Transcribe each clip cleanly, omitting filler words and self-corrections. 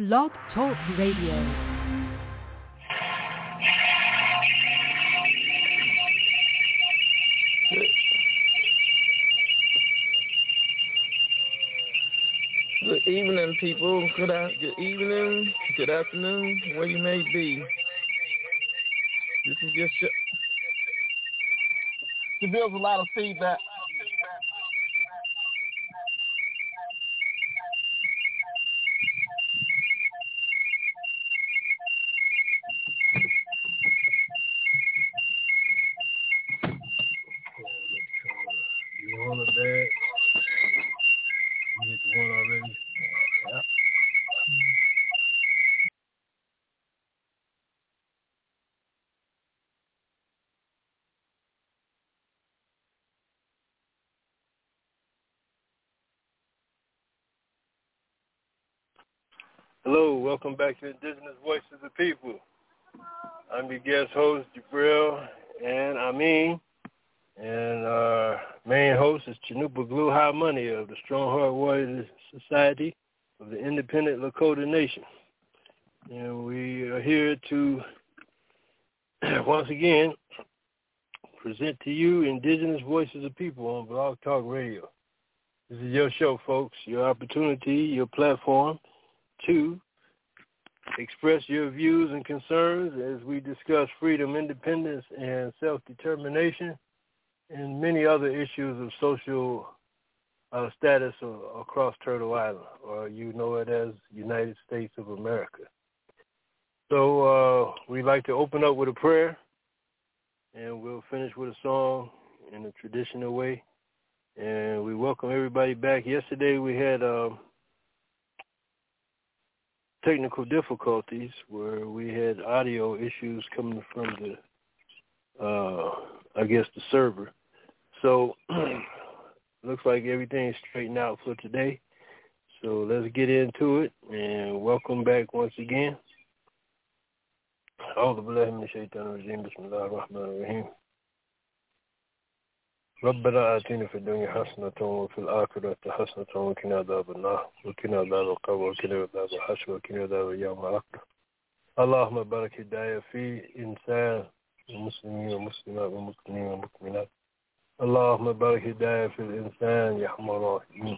Blog Talk Radio. Good evening, people. Good evening, good afternoon, where you may be. This is just there builds a lot of feedback. You on the bed? You hit the one already? Yeah. Hello, welcome back to Indigenous Voices of the People. I'm your guest host, Jabril and Amin. And our main host is Chanupa Glue High Money of the Strong Heart Warriors Society of the Independent Lakota Nation. And we are here to, once again, present to you Indigenous Voices of People on Blog Talk Radio. This is your show, folks, your opportunity, your platform to express your views and concerns as we discuss freedom, independence, and self-determination, and many other issues of social status across Turtle Island, or you know it as United States of America. So we'd like to open up with a prayer, and we'll finish with a song in a traditional way. And we welcome everybody back. Yesterday we had technical difficulties where we had audio issues coming from the, the server. So looks like everything's straightened out for today. So let's get into it, and welcome back once again. أعوذ بالله من الشيطان الرجيم بسم الله الرحمن الرحيم ربنا آتنا في الدنيا حسنة وفي الآخرة حسنة وقنا عذاب النار وقنا عذاب القبر وقنا عذاب الحشر وقنا عذاب يوم الآخرة اللهم بارك الداعية في إنسان المسلمين والمسلمات والمؤمنين والمؤمنات اللهم بارك الداعية في الإنسان يا أرحم الراحمين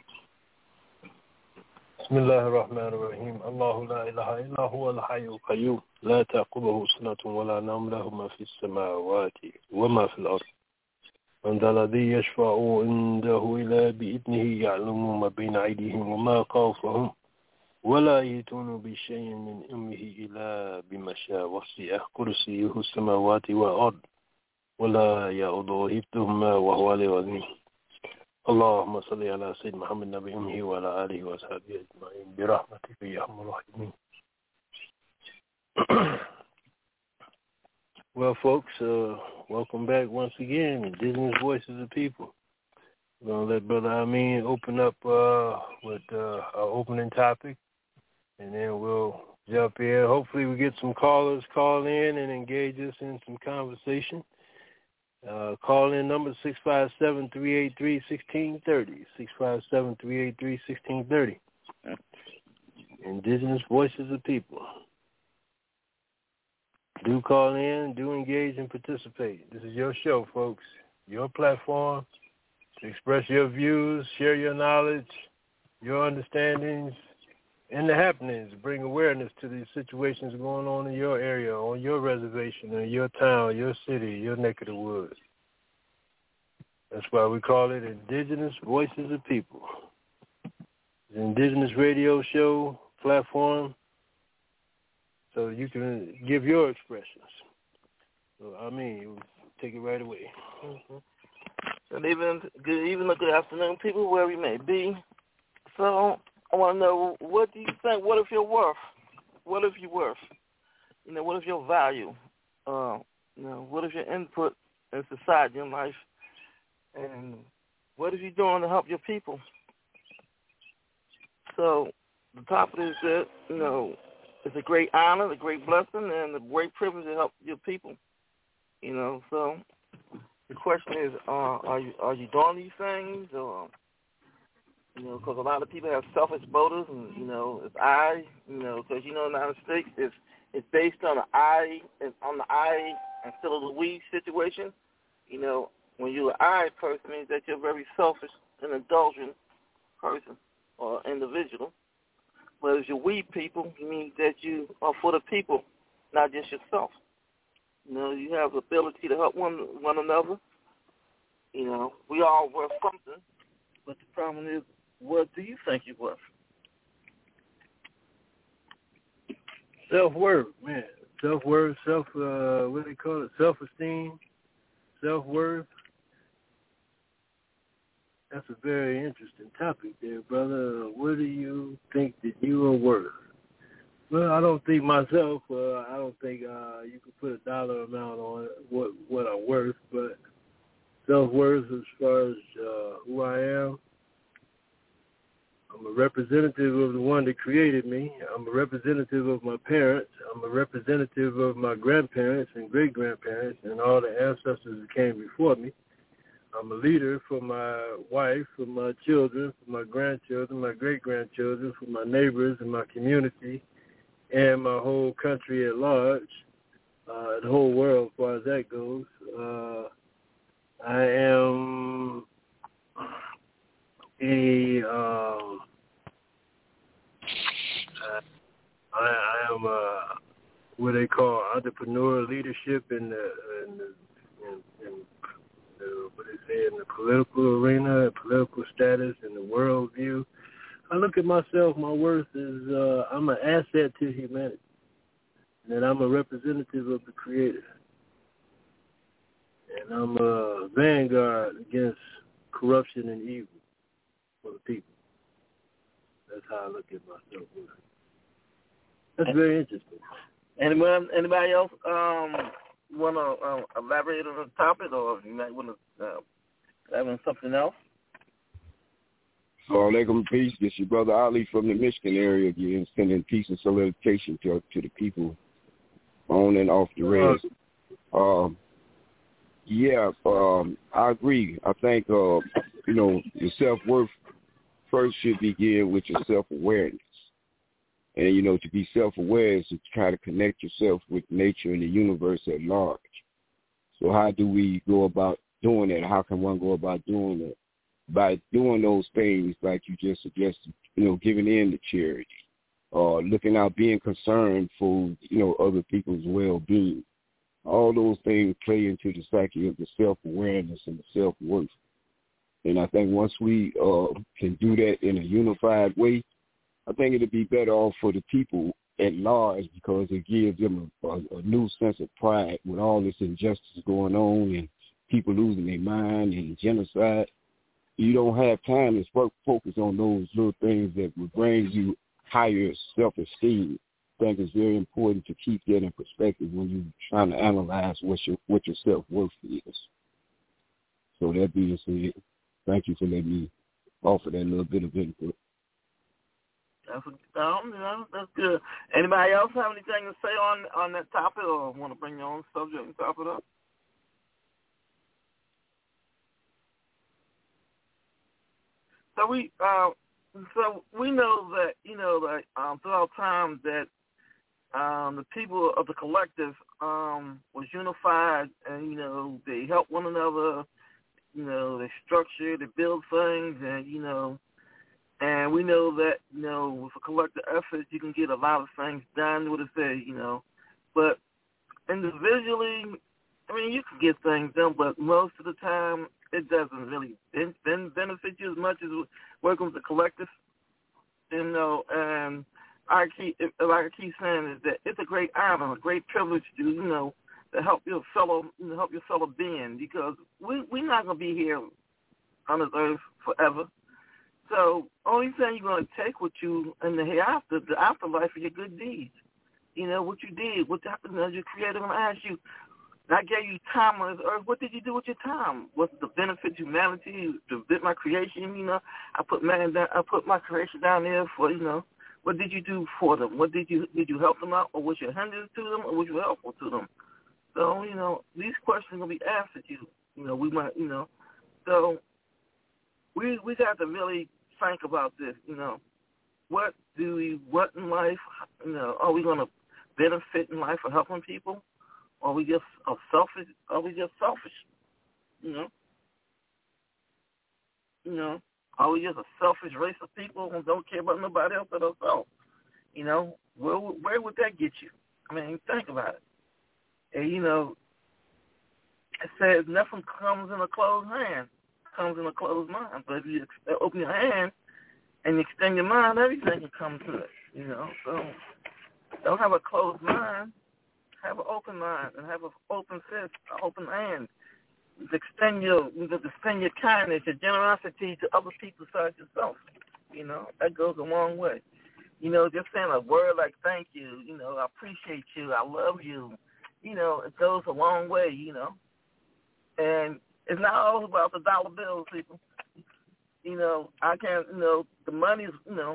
بسم الله الرحمن الرحيم الله لا إله إلا هو الحي القيوم لا تأخذه سنة ولا نوم له ما في السماوات وما في الأرض من ذا الذي يشفع عنده إلا بإذنه يعلم ما بين أيديهم وما خلفهم ولا يأتون بشيء من علمه إلا بما شاء وسع كرسيه السماوات والأرض ولا يؤوده حفظهما وهو العلي العظيم اللهم صل على سيدنا محمد نبي أمه وعلى آله وصحبه أجمعين برحمتك يا أرحم الراحمين. Well, folks, welcome back once again, Indigenous Voices of People. We're going to let Brother Amin open up with our opening topic, and then we'll jump in. Hopefully we get some callers call in and engage us in some conversation. Call in number 657-383-1630, 657-383-1630. Indigenous Voices of People. Do call in, do engage and participate. This is your show, folks, your platform to express your views, share your knowledge, your understandings, and the happenings. Bring awareness to these situations going on in your area, on your reservation, in your town, your city, your neck of the woods. That's why we call it Indigenous Voices of People. It's an Indigenous radio show platform, so you can give your expressions. So, I mean, take it right away. Mm-hmm. Good evening, good afternoon, people, where we may be. So I want to know, what do you think? What if you're worth? What if you're worth? What if your value? What if your input in society and life? And what if you're doing to help your people? So the topic is that, it's a great honor, a great blessing, and a great privilege to help your people. So the question is, are you doing these things, or You know, because a lot of people have selfish motives, and it's I. Because in the United States, it's based on the I instead of the we situation. When you're an I person, it means that you're a very selfish and indulgent person or individual. But as you're we people, it means that you are for the people, not just yourself. You have the ability to help one another. We all worth something, but the problem is, what do you think you're worth? Self-worth, man. Self-worth, what do they call it? Self-esteem, self-worth. That's a very interesting topic there, brother. What do you think that you are worth? Well, I don't think myself, I don't think you could put a dollar amount on it, what I'm worth, but self-worth as far as who I am, I'm a representative of the one that created me. I'm a representative of my parents. I'm a representative of my grandparents and great-grandparents and all the ancestors that came before me. I'm a leader for my wife, for my children, for my grandchildren, my great-grandchildren, for my neighbors and my community, and my whole country at large, the whole world as far as that goes. I am what they call entrepreneur leadership in the what they say in the political arena, political status, and the world view. I look at myself, my worth is I'm an asset to humanity, and that I'm a representative of the Creator. And I'm a vanguard against corruption and evil for the people. That's how I look at myself. That's very interesting. Anybody else want to elaborate on the topic, or you might want to add on something else? Alaikum, peace. This is your brother Ali from the Michigan area again, sending peace and salutation to the people on and off the rails. I agree. I think, your self-worth first should begin with your self-awareness. And, to be self-aware is to try to connect yourself with nature and the universe at large. So how do we go about doing that? How can one go about doing that? By doing those things like you just suggested, giving in to charity, looking out, being concerned for, other people's well-being. All those things play into the psyche of the self-awareness and the self-worth. And I think once we can do that in a unified way, I think it'll be better off for the people at large because it gives them a new sense of pride with all this injustice going on and people losing their mind and genocide. You don't have time to focus on those little things that will bring you higher self-esteem. I think it's very important to keep that in perspective when you're trying to analyze what your self-worth is. So that being said, thank you for letting me offer that little bit of input. That's good. Anybody else have anything to say on that topic, or want to bring your own subject and top it up? So we know that throughout time that the people of the collective was unified, and they helped one another. They structure, they build things, and we know that with a collective effort you can get a lot of things done. What it say, but individually, you can get things done, but most of the time it doesn't really benefit you as much as working with the collective. And I keep saying is that it's a great honor, a great privilege to help your fellow being, because we're not gonna be here on this earth forever. So only thing you're gonna take with you in the afterlife, are your good deeds. What you did, what happened as your Creator gonna ask you. I gave you time on this earth. What did you do with your time? What's the benefit to humanity, to my creation? I put my creation down there for, what did you do for them? What did you help them out, or was you a hindrance to them, or was you helpful to them? So, these questions will be asked at you. We might, so we got to really think about this. What do we want in life? Are we going to benefit in life for helping people? Or are we just selfish? Are we just selfish? Are we just a selfish race of people who don't care about nobody else but ourselves? Where would that get you? I mean, think about it. And, it says nothing comes in a closed hand, comes in a closed mind. But if you open your hand and you extend your mind, everything can come to it, So don't have a closed mind. Have an open mind and have an open fist, an open hand. Extend your kindness, your generosity to other people besides yourself. That goes a long way. Just saying a word like thank you, I appreciate you, I love you, it goes a long way, And it's not all about the dollar bills, people. I can't, the money's,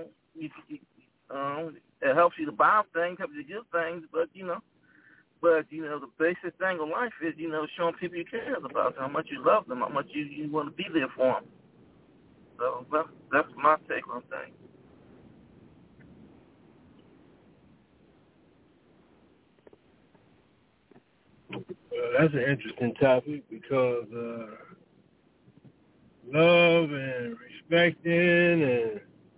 it helps you to buy things, helps you to get things, but, the basic thing of life is, showing people you care about them, how much you love them, how much you want to be there for them. So that's my take on things. That's an interesting topic because love and respecting and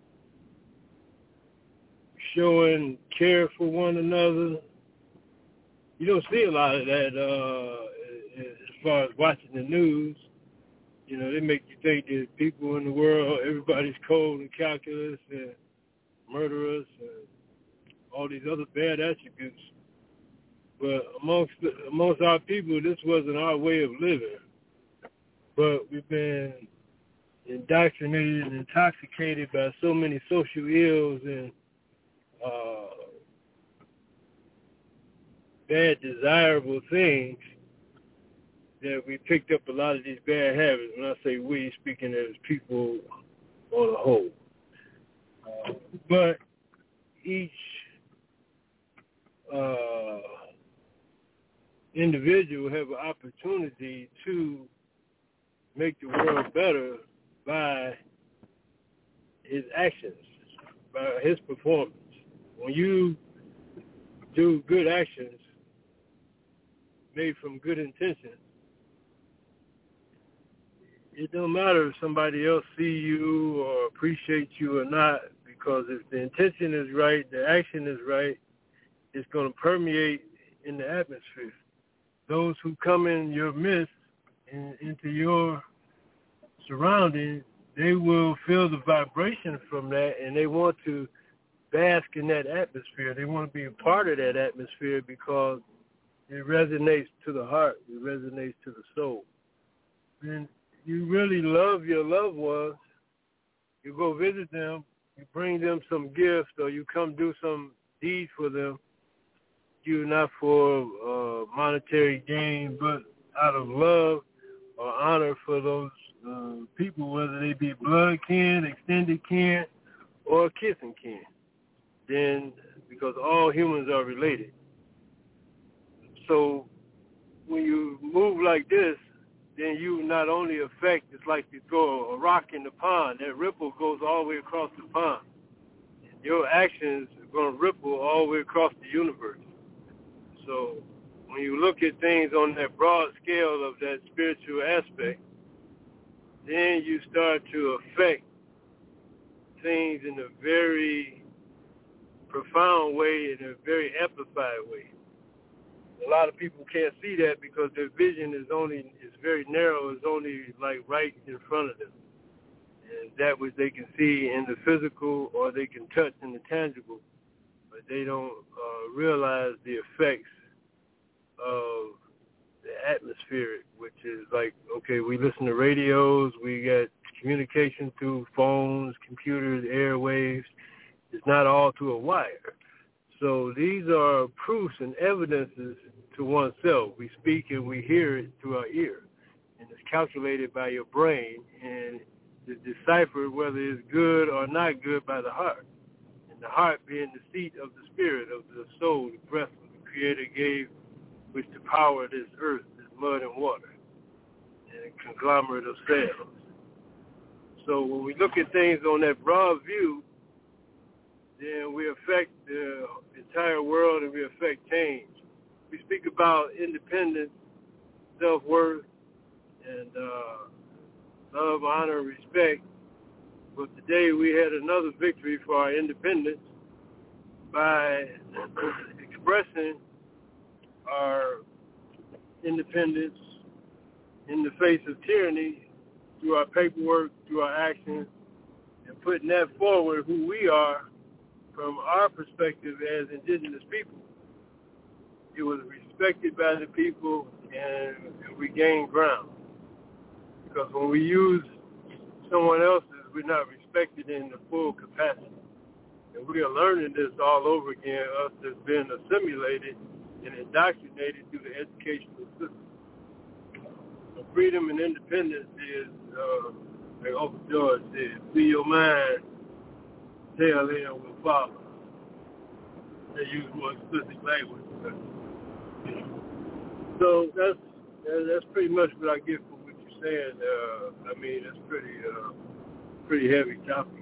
showing care for one another, you don't see a lot of that as far as watching the news. They make you think that people in the world, everybody's cold and calculus and murderous and all these other bad attributes. But amongst our people, this wasn't our way of living. But we've been indoctrinated and intoxicated by so many social ills and bad desirable things that we picked up a lot of these bad habits. When I say we, speaking as people on the whole. But each individual have an opportunity to make the world better by his actions, by his performance. When you do good actions made from good intentions, it don't matter if somebody else see you or appreciate you or not, because if the intention is right, the action is right, it's going to permeate in the atmosphere. Those who come in your midst and into your surroundings, they will feel the vibration from that, and they want to bask in that atmosphere. They want to be a part of that atmosphere because it resonates to the heart. It resonates to the soul. And you really love your loved ones. You go visit them, you bring them some gift, or you come do some deed for them. You not for monetary gain, but out of love or honor for those people, whether they be blood kin, extended kin, or kissing kin. Then, because all humans are related. So when you move like this, then you not only affect, it's like you throw a rock in the pond, that ripple goes all the way across the pond. Your actions are going to ripple all the way across the universe. So when you look at things on that broad scale of that spiritual aspect, then you start to affect things in a very profound way, in a very amplified way. A lot of people can't see that because their vision is very narrow, is only like right in front of them. And that which they can see in the physical or they can touch in the tangible, but they don't realize the effects of the atmospheric, which is like, okay, we listen to radios, we get communication through phones, computers, airwaves. It's not all through a wire. So these are proofs and evidences to oneself. We speak and we hear it through our ear. And it's calculated by your brain and it's deciphered whether it's good or not good by the heart. And the heart being the seat of the spirit, of the soul, the breath of the Creator gave, which to power this earth, this mud and water, and a conglomerate of cells. So when we look at things on that broad view, then we affect the entire world and we affect change. We speak about independence, self-worth, and love, honor, and respect. But today we had another victory for our independence by expressing our independence in the face of tyranny through our paperwork, through our actions, and putting that forward, who we are from our perspective as indigenous people. It was respected by the people, and we gained ground. Because when we use someone else's, we're not respected in the full capacity. And we are learning this all over again, us that's been assimilated and indoctrinated through the educational system. So freedom and independence is, like Uncle George said, free your mind, tell him will follow. They use more explicit language. So that's pretty much what I get from what you're saying. I mean, it's pretty heavy topic.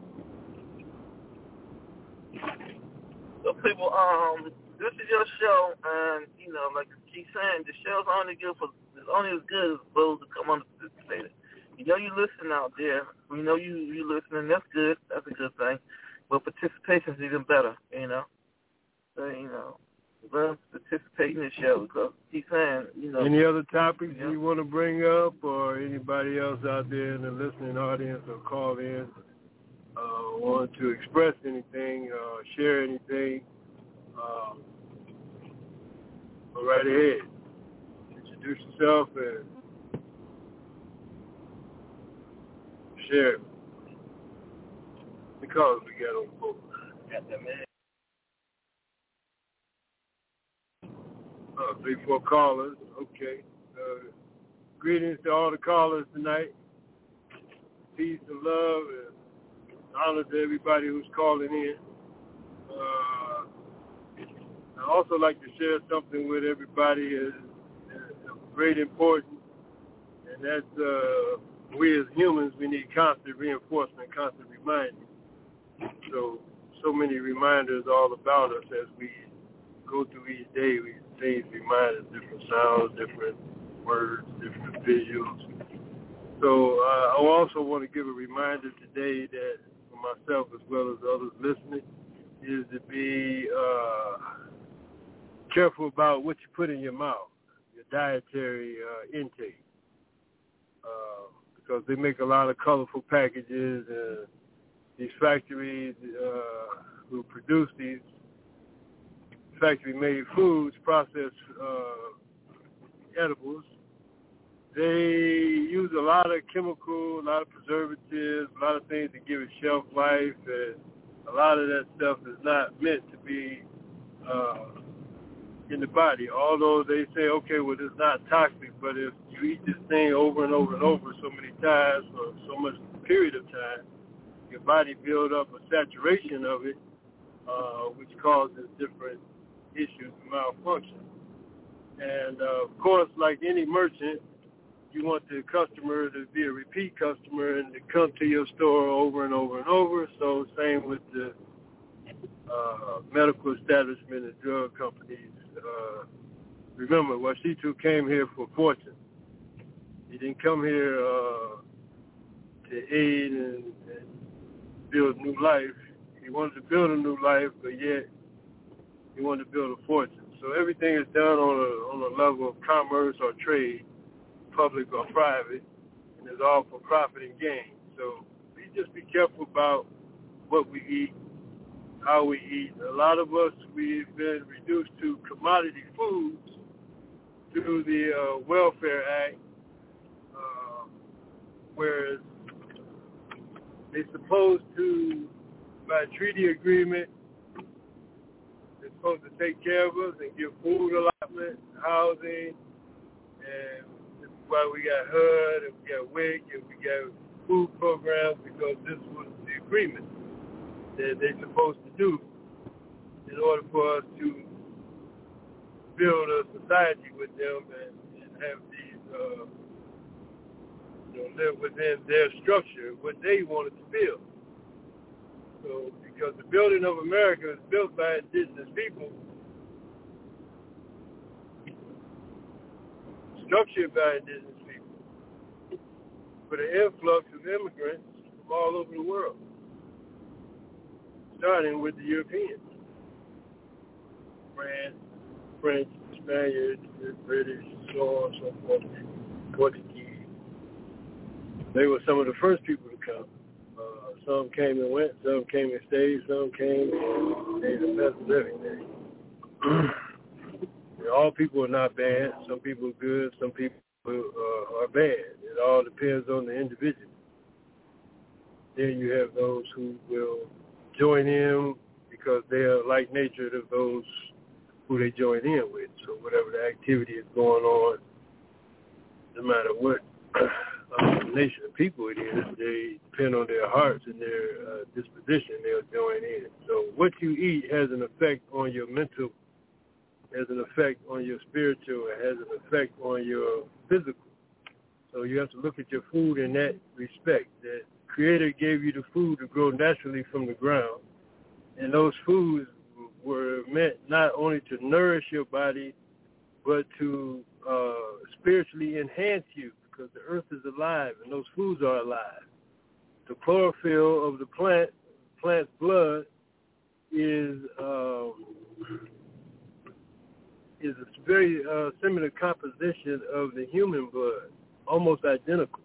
So people, this is your show, and you know, like you keep saying, the show's only as good as those who come on to participate. You know, you listen out there. We know you listening. That's good. That's a good thing. But participation is even better. You know, so you know, let them participate in the show because keep saying, you know. Any other topics you want to bring up, or anybody else out there in the listening audience or call in? Want to express anything, share anything, go right ahead. Introduce yourself and share. The callers we got on the phone. Got that, man. 3, 4 callers. Okay. Greetings to all the callers tonight. Peace and love and honor to everybody who's calling in. I also like to share something with everybody of great importance, and that's we as humans, we need constant reinforcement, constant reminding. So many reminders all about us as we go through each day. We things remind us, different sounds, different words, different visuals. So I also want to give a reminder today that for myself as well as others listening is to be careful about what you put in your mouth, your dietary intake, because they make a lot of colorful packages, and these factories who produce these factory-made foods, processed edibles, they use a lot of chemical, a lot of preservatives, a lot of things to give it shelf life, and a lot of that stuff is not meant to be in the body. Although they say, okay, well, it's not toxic, but if you eat this thing over and over and over so many times for so much period of time, your body builds up a saturation of it, which causes different issues and malfunction. And of course, like any merchant, you want the customer to be a repeat customer and to come to your store over and over and over. So same with the medical establishment and drug companies. Remember, Washitu came here for fortune. He didn't come here to aid and build new life. He wanted to build a new life, but yet he wanted to build a fortune. So everything is done on a level of commerce or trade, public or private, and it's all for profit and gain. So we just be careful about what we eat, how we eat. A lot of us, we've been reduced to commodity foods through the Welfare Act, whereas they're supposed to, by treaty agreement, they're supposed to take care of us and give food allotment, housing, and this is why we got HUD and we got WIC and we got food programs, because this was the agreement that they're supposed to do in order for us to build a society with them and have these live within their structure, what they wanted to build. So, because the building of America is built by indigenous people, structured by indigenous people, with an influx of immigrants from all over the world, starting with the Europeans, France, French, Spaniards, the British, so on and so forth, Portuguese. They were some of the first people to come. Some came and went, some came and stayed, some came and made a mess of everything. All people are not bad. Some people are good. Some people are bad. It all depends on the individual. Then you have those who will join in because they are like nature of those who they join in with. So whatever the activity is going on, no matter what nation of people it is, they depend on their hearts and their disposition, they'll join in. So what you eat has an effect on your mental, has an effect on your spiritual, it has an effect on your physical. So you have to look at your food in that respect, that the Creator gave you the food to grow naturally from the ground. And those foods were meant not only to nourish your body, but to spiritually enhance you, because the earth is alive and those foods are alive. The chlorophyll of the plant's blood is a very similar composition of the human blood, almost identical.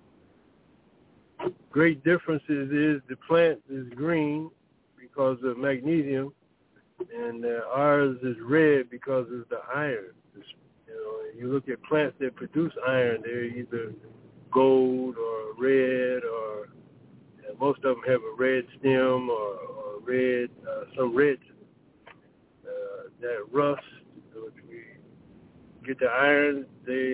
Great differences is the plant is green because of magnesium, and ours is red because of the iron. You look at plants that produce iron, they're either gold or red, or most of them have a red stem or red, some red that rust. So if we get the iron,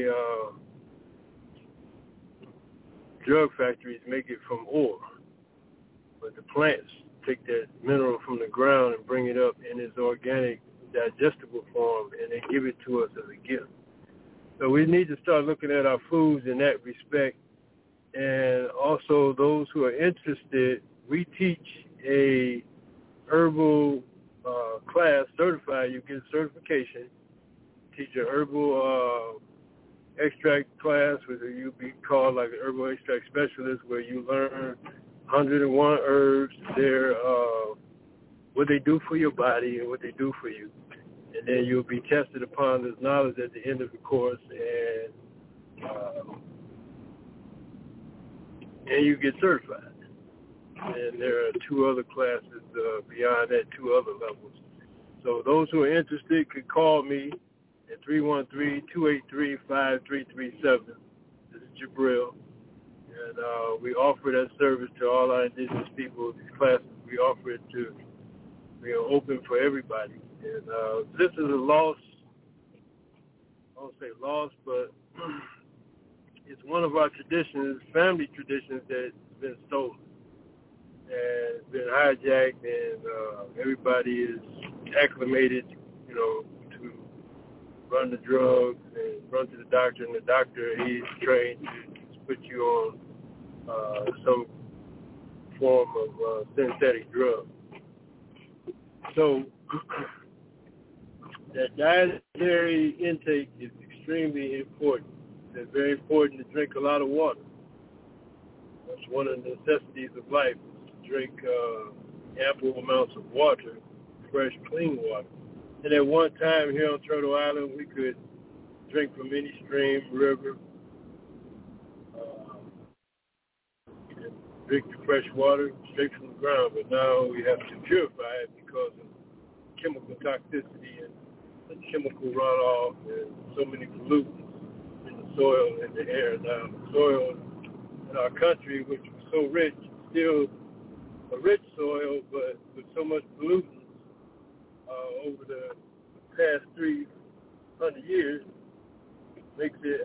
drug factories make it from ore, but the plants take that mineral from the ground and bring it up in its organic, digestible form, and they give it to us as a gift. So we need to start looking at our foods in that respect. And also those who are interested, we teach a herbal class, certified, you get certification, teach a herbal extract class where you'll be called like an herbal extract specialist, where you learn 101 herbs, what they do for your body and what they do for you. And then you'll be tested upon this knowledge at the end of the course, and you get certified. And there are 2 other classes beyond that, 2 other levels. So those who are interested could call me at 313-283-5337. This is Jabril. And we offer that service to all our indigenous people. These classes, we offer it to, we are open for everybody. And this is a loss, I won't say loss, but it's one of our traditions, family traditions, that's been stolen. And it's been hijacked, and everybody is acclimated, to run the drugs and run to the doctor, and the doctor, he's trained to put you on some form of synthetic drug. So that dietary intake is extremely important. It's very important to drink a lot of water. That's one of the necessities of life, is to drink ample amounts of water, fresh, clean water. And at one time here on Turtle Island, we could drink from any stream, river, and drink the fresh water straight from the ground. But now we have to purify it because of chemical toxicity and chemical runoff and so many pollutants in the soil and the air. Now, the soil in our country, which was so rich, still a rich soil, but with so much pollutants over the past 300 years, makes it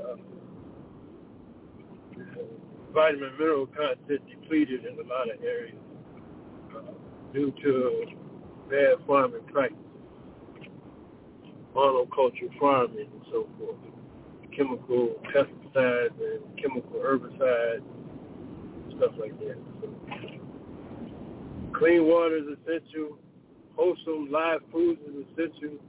vitamin mineral content depleted in a lot of areas due to bad farming practices, monoculture farming, and so forth. chemical pesticides and chemical herbicides, stuff like that. So, clean water is essential. Wholesome live foods is essential.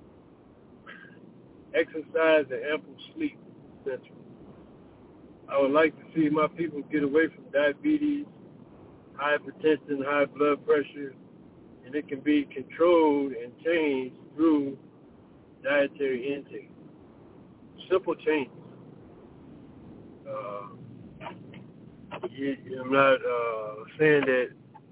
Exercise and ample sleep is essential. I would like to see my people get away from diabetes, hypertension, high blood pressure, and it can be controlled and changed through dietary intake. Simple changes. I'm not saying that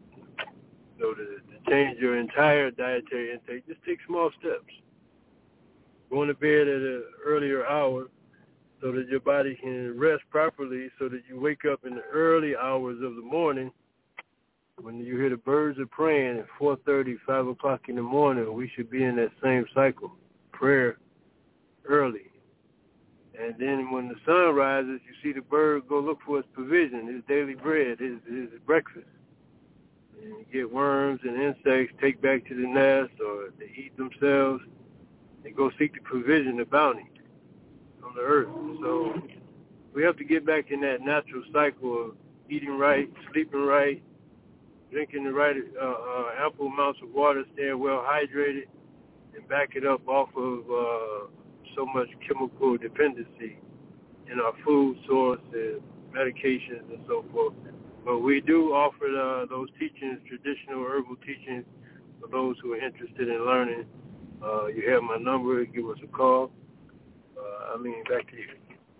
to change your entire dietary intake. Just take small steps. Going to bed at an earlier hour so that your body can rest properly, so that you wake up in the early hours of the morning. When you hear the birds are praying at 4:30, 5 o'clock in the morning, we should be in that same cycle, prayer early. And then when the sun rises, you see the bird go look for his provision, his daily bread, his breakfast. And you get worms and insects, take back to the nest, or they eat themselves. They go seek the provision, the bounty from the earth. So we have to get back in that natural cycle of eating right, sleeping right, drinking the right ample amounts of water, staying well hydrated, and back it up off of so much chemical dependency in our food source and medications and so forth. But we do offer those teachings, traditional herbal teachings, for those who are interested in learning. You have my number. Give us a call. Back to you.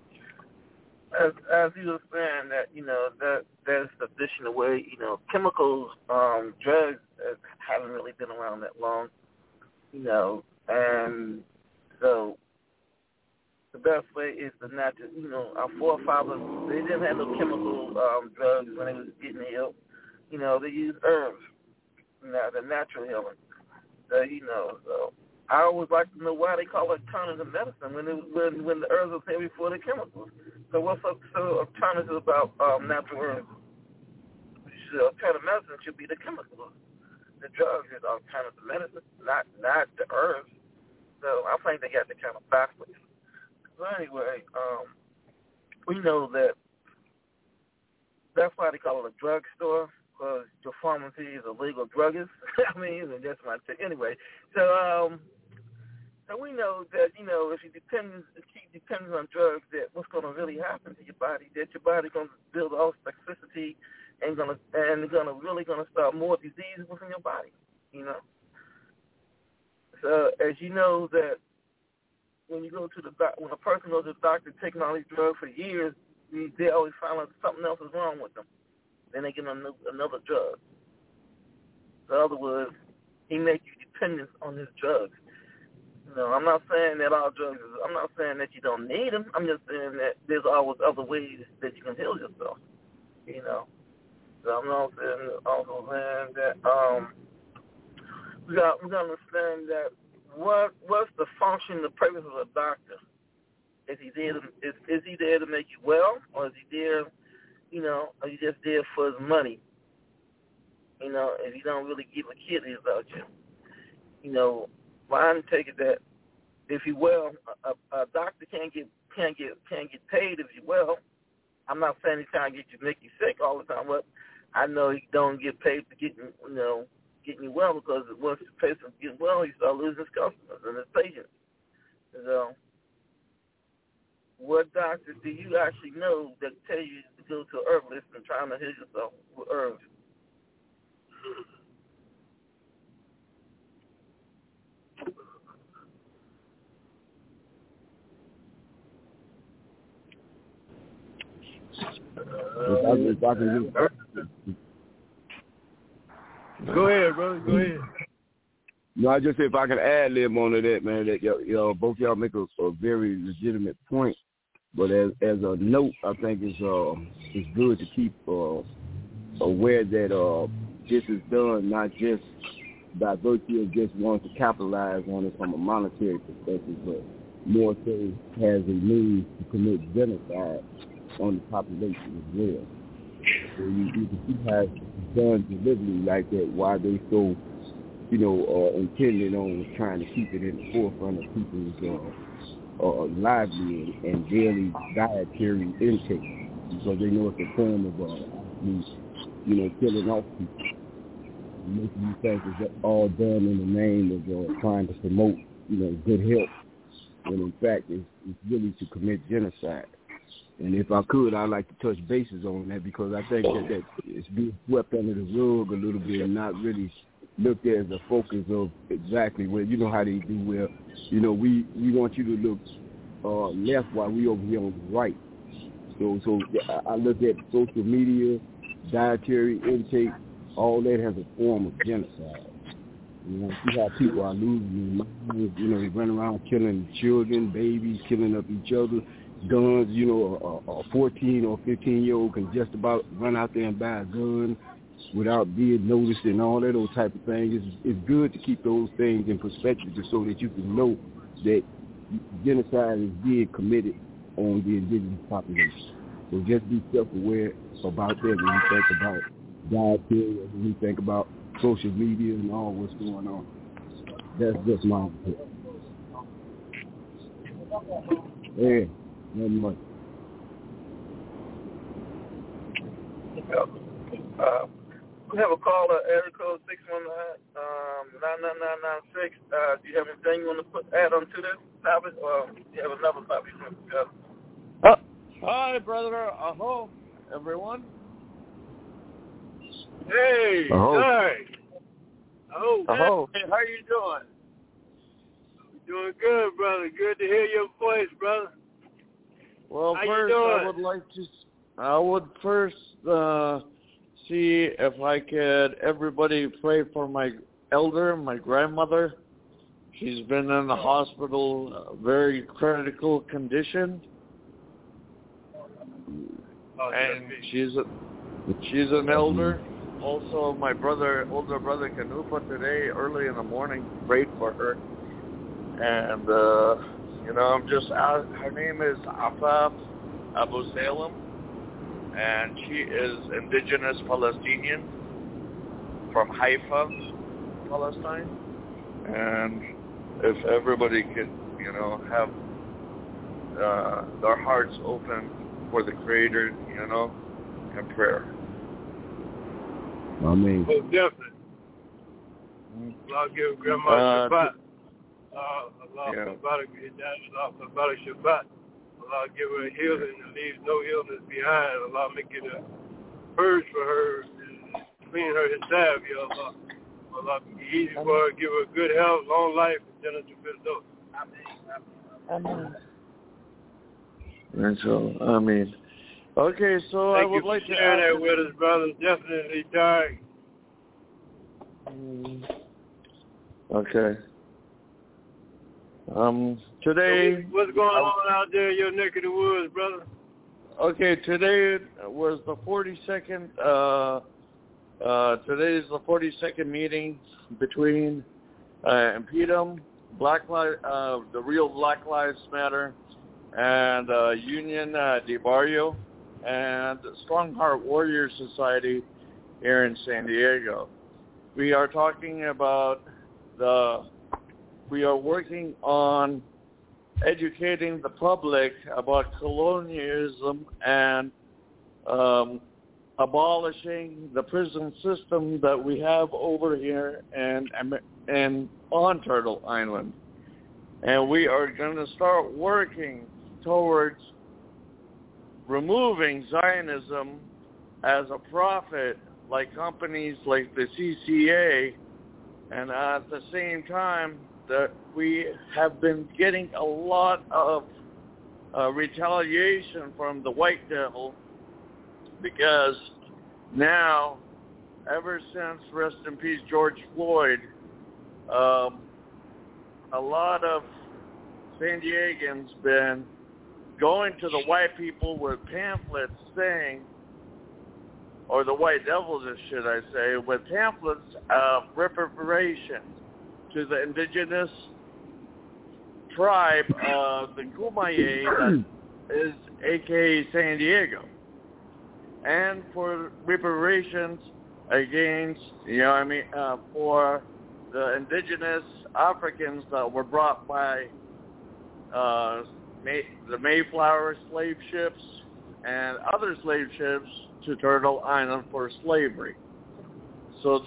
As you were saying that, there's the traditional way, chemicals, drugs haven't really been around that long, and so the best way is the natural, our forefathers, they didn't have no chemical drugs when they was getting ill. They used herbs, the natural healing. So I always like to know why they call it alternative medicine when the herbs were there before the chemicals. So what's so alternative about natural herbs? Alternative medicine should be the chemicals. The drugs is alternative medicine, not the herbs. So I think they got the kind of backwards. So anyway, we know that's why they call it a drugstore, because your pharmacy is a legal druggist. That's my take. Anyway, so we know that, if you keep depending on drugs, that what's going to really happen to your body, that your body's going to build all toxicity and really going to start more diseases within your body, So as you know that when you go to when a person goes to the doctor taking all these drugs for years, they always find out something else is wrong with them. Then they get another drug. So in other words, he makes you dependent on his drugs. I'm not saying that all drugs. I'm not saying that you don't need them. I'm just saying that there's always other ways that you can heal yourself. So I'm also saying that we got to understand that what's the function, the purpose of a doctor? Is he there to make you well, or is he there? Are you just there for his money? If you don't really give a kidney about you. Mine take it that if you well, a doctor can't get paid if you well. I'm not saying he's trying to make you sick all the time, but I know he don't get paid for getting you well, because once the patient gets well, he starts losing his customers and his patients. So, what doctors do you actually know that tell you to go to an herbalist and try to heal yourself with herbs? Go ahead, brother. Go ahead. No, I just say if I can ad lib onto that, man, that both y'all make a very legitimate point. But as a note, I think it's good to keep aware that this is done not just by virtue of just wanting to capitalize on it from a monetary perspective, but more so has a means to commit genocide on the population as well. So you can see how it's done deliberately like that, why they so, intended on trying to keep it in the forefront of people's lively and daily dietary intake, because they know it's a form of, killing off people. Making these things is all done in the name of trying to promote, good health. When in fact, it's really to commit genocide. And if I could, I'd like to touch bases on that, because I think that it's being swept under the rug a little bit and not really looked at as a focus of exactly where, how they do where, we want you to look left while we over here on the right. So I look at social media, dietary intake, all that has a form of genocide. See how people are losing their minds, they run around killing children, babies, killing up each other, guns, a 14 or 15-year-old can just about run out there and buy a gun without being noticed and all that those type of things. It's good to keep those things in perspective so that you can know that genocide is being committed on the indigenous population. So just be self-aware about that when you think about dietary, when you think about social media and all what's going on. That's just my opinion. Yeah, nothing much. We have a caller, area code 619-99996. Do you have anything you want to add on to this topic, or do you have another topic you want to discuss? Hi, brother. Aho, everyone. Hey, sorry. Aho. Hey, how you doing? Doing good, brother. Good to hear your voice, brother. Well, how first, I would first see if I could, everybody pray for my elder, my grandmother. She's been in the hospital, very critical condition. And she's an elder. Also, my older brother Kanupa today, early in the morning, prayed for her. And, I'm just out. Her name is Afaf Abu Salem, and she is indigenous Palestinian from Haifa, Palestine. And if everybody could, have their hearts open for the Creator, in prayer. Amen. Oh, definitely. Allah give Grandma Shabbat. Allah Shabbat. Allah give her healing and leave no illness behind. Allah make it a purge for her and clean her hisab, Ya Allah. Allah be easy for her, give her good health, long life, and Jannah Firdaus. Amen. And so, Amen. Okay, so I would like to share that with us, brother. Definitely, dark. Okay. Today. What's going on out there in your neck of the woods, brother? Okay, today was the 42nd. Today is the 42nd meeting between Impedum, the real Black Lives Matter, and Union de Barrio, and Strongheart Warrior Society here in San Diego. We are talking about we are working on educating the public about colonialism and abolishing the prison system that we have over here and on Turtle Island. And we are going to start working towards removing Zionism as a profit, like companies like the CCA, and at the same time that we have been getting a lot of retaliation from the white devil, because now, ever since, rest in peace, George Floyd, a lot of San Diegans been going to the white people with pamphlets saying, or the white devils, should I say, with pamphlets of reparation to the indigenous tribe of the Kumeyaay, that is a.k.a. San Diego, and for reparations against, for the indigenous Africans that were brought by the Mayflower slave ships and other slave ships to Turtle Island for slavery. So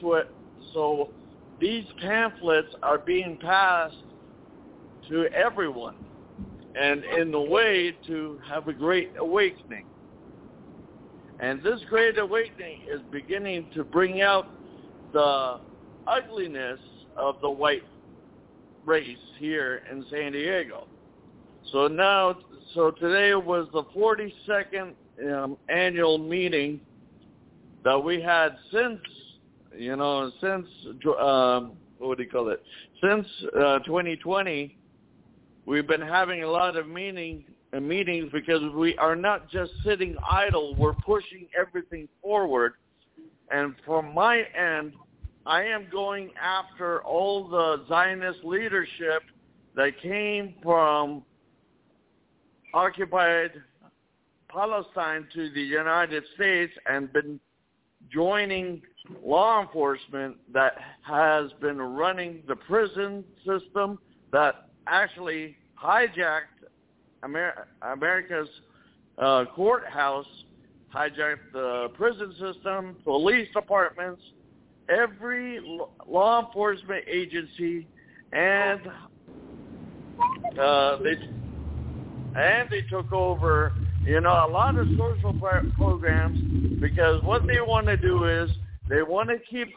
these pamphlets are being passed to everyone, and in the way to have a great awakening. And this great awakening is beginning to bring out the ugliness of the white race here in San Diego. So today was the 42nd annual meeting that we had since 2020. We've been having a lot of meetings because we are not just sitting idle. We're pushing everything forward. And from my end, I am going after all the Zionist leadership that came from occupied Palestine to the United States and been joining law enforcement that has been running the prison system, that actually hijacked America's courthouse, hijacked the prison system, police departments, every law enforcement agency, and they took over, a lot of social programs, because what they want to do is they want to keep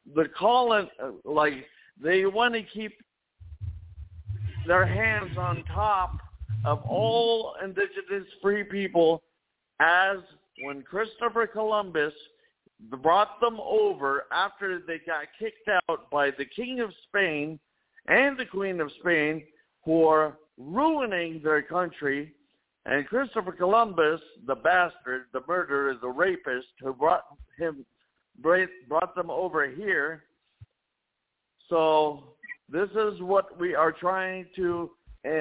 they want to keep their hands on top of all indigenous free people, as when Christopher Columbus brought them over after they got kicked out by the King of Spain and the Queen of Spain, who are ruining their country. And Christopher Columbus, the bastard, the murderer, the rapist, who brought them over here. So this is what we are trying to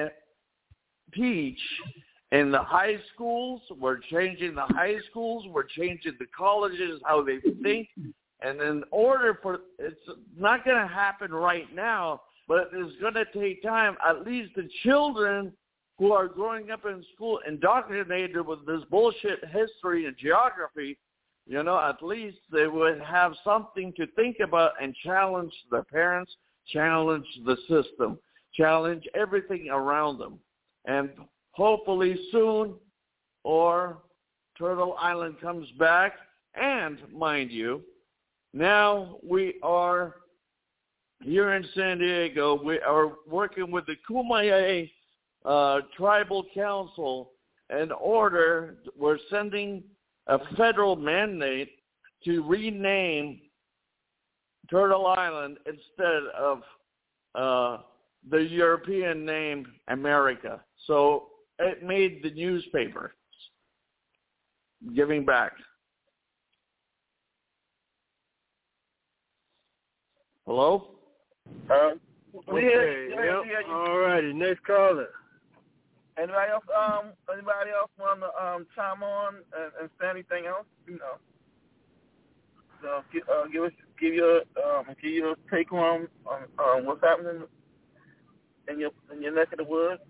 teach in the high schools. We're changing the high schools. We're changing the colleges, how they think. And in order for, it's not going to happen right now, but it's going to take time. At least the children who are growing up in school indoctrinated with this bullshit history and geography, at least they would have something to think about and challenge their parents, challenge the system, challenge everything around them. And hopefully soon, or Turtle Island comes back. And mind you, now we are here in San Diego. We are working with the Kumeyaay Tribal Council in order. We're sending a federal mandate to rename Turtle Island instead of the European name America. So it made the newspaper. Giving back. Hello? Okay. All righty. Next caller. Anybody else want to chime on and say anything else? So give your take on what's happening in your neck of the woods.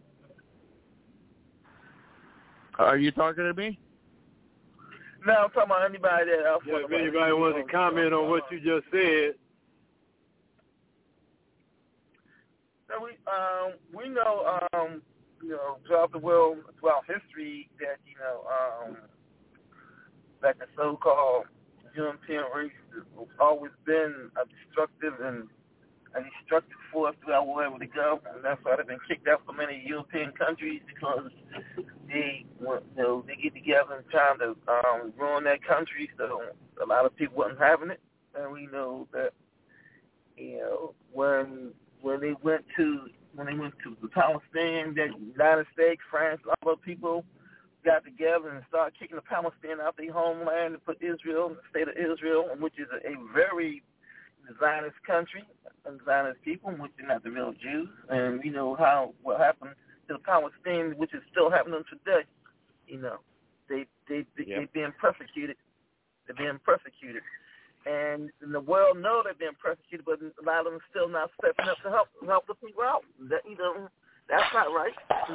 Are you talking to me? No, I'm talking about anybody else. Yeah, if anybody wants to comment on what you just said. So we know throughout the world, throughout history, that that the so-called European race has always been a destructive and destructive force throughout wherever they go, and that's why they've been kicked out from many European countries, because they get together and trying to ruin their country. So a lot of people wasn't having it, and we know that when they went to the Palestine, the United States, France, a lot of people got together and started kicking the Palestine out their homeland and put Israel, the state of Israel, which is a very Zionist country and Zionist people, which are not the real Jews. And we know what happened to the Palestinians, which is still happening today. They're being persecuted. They're being persecuted. And the world know they're being persecuted, but a lot of them still not stepping up to help the people out. That's not right.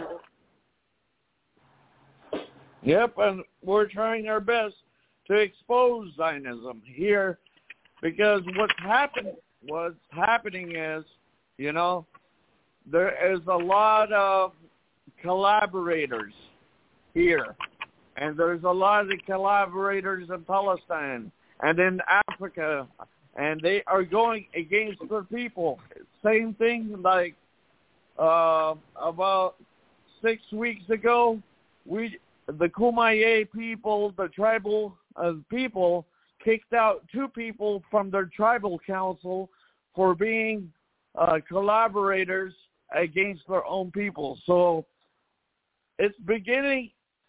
Yep, and we're trying our best to expose Zionism here, because what's happening is, you know, there is a lot of collaborators here, and there's a lot of collaborators in Palestine and in Africa, and they are going against their people. Same thing like about 6 weeks ago, the Kumeyaay people, the tribal people, kicked out 2 people from their tribal council for being collaborators against their own people. So it's beginning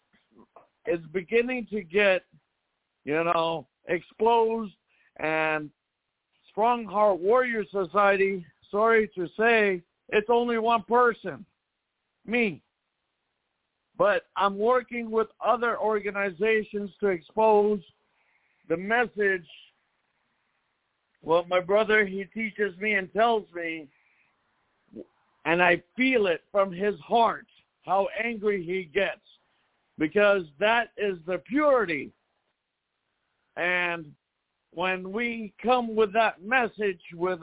to get, you know, exposed. And Strong Heart Warrior Society, sorry to say, it's only one person, me. But I'm working with other organizations to expose the message. Well, my brother, he teaches me and tells me, and I feel it from his heart, how angry he gets, because that is the purity. And when we come with that message with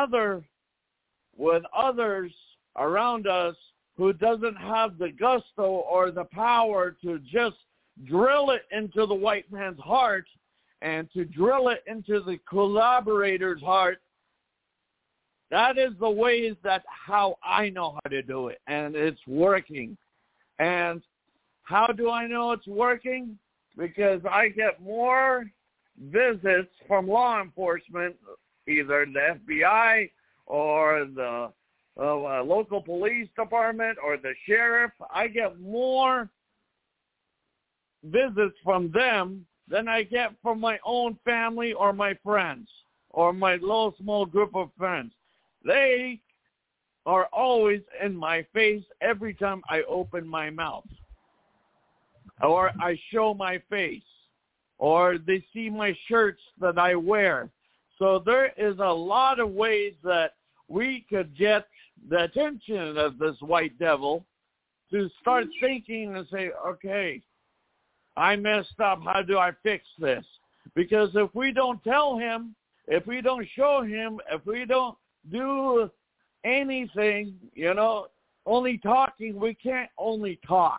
others around us who doesn't have the gusto or the power to just drill it into the white man's heart and to drill it into the collaborator's heart, that is the ways that how I know how to do it, and it's working. And how do I know it's working? Because I get more visits from law enforcement, either the FBI or the local police department or the sheriff. I get more visits from them than I get from my own family or my friends or my little small group of friends. They are always in my face every time I open my mouth or I show my face or they see my shirts that I wear. So there is a lot of ways that we could get the attention of this white devil to start thinking and say, okay, I messed up. How do I fix this? Because if we don't tell him, if we don't show him, if we don't do anything, you know, only talking, we can't only talk.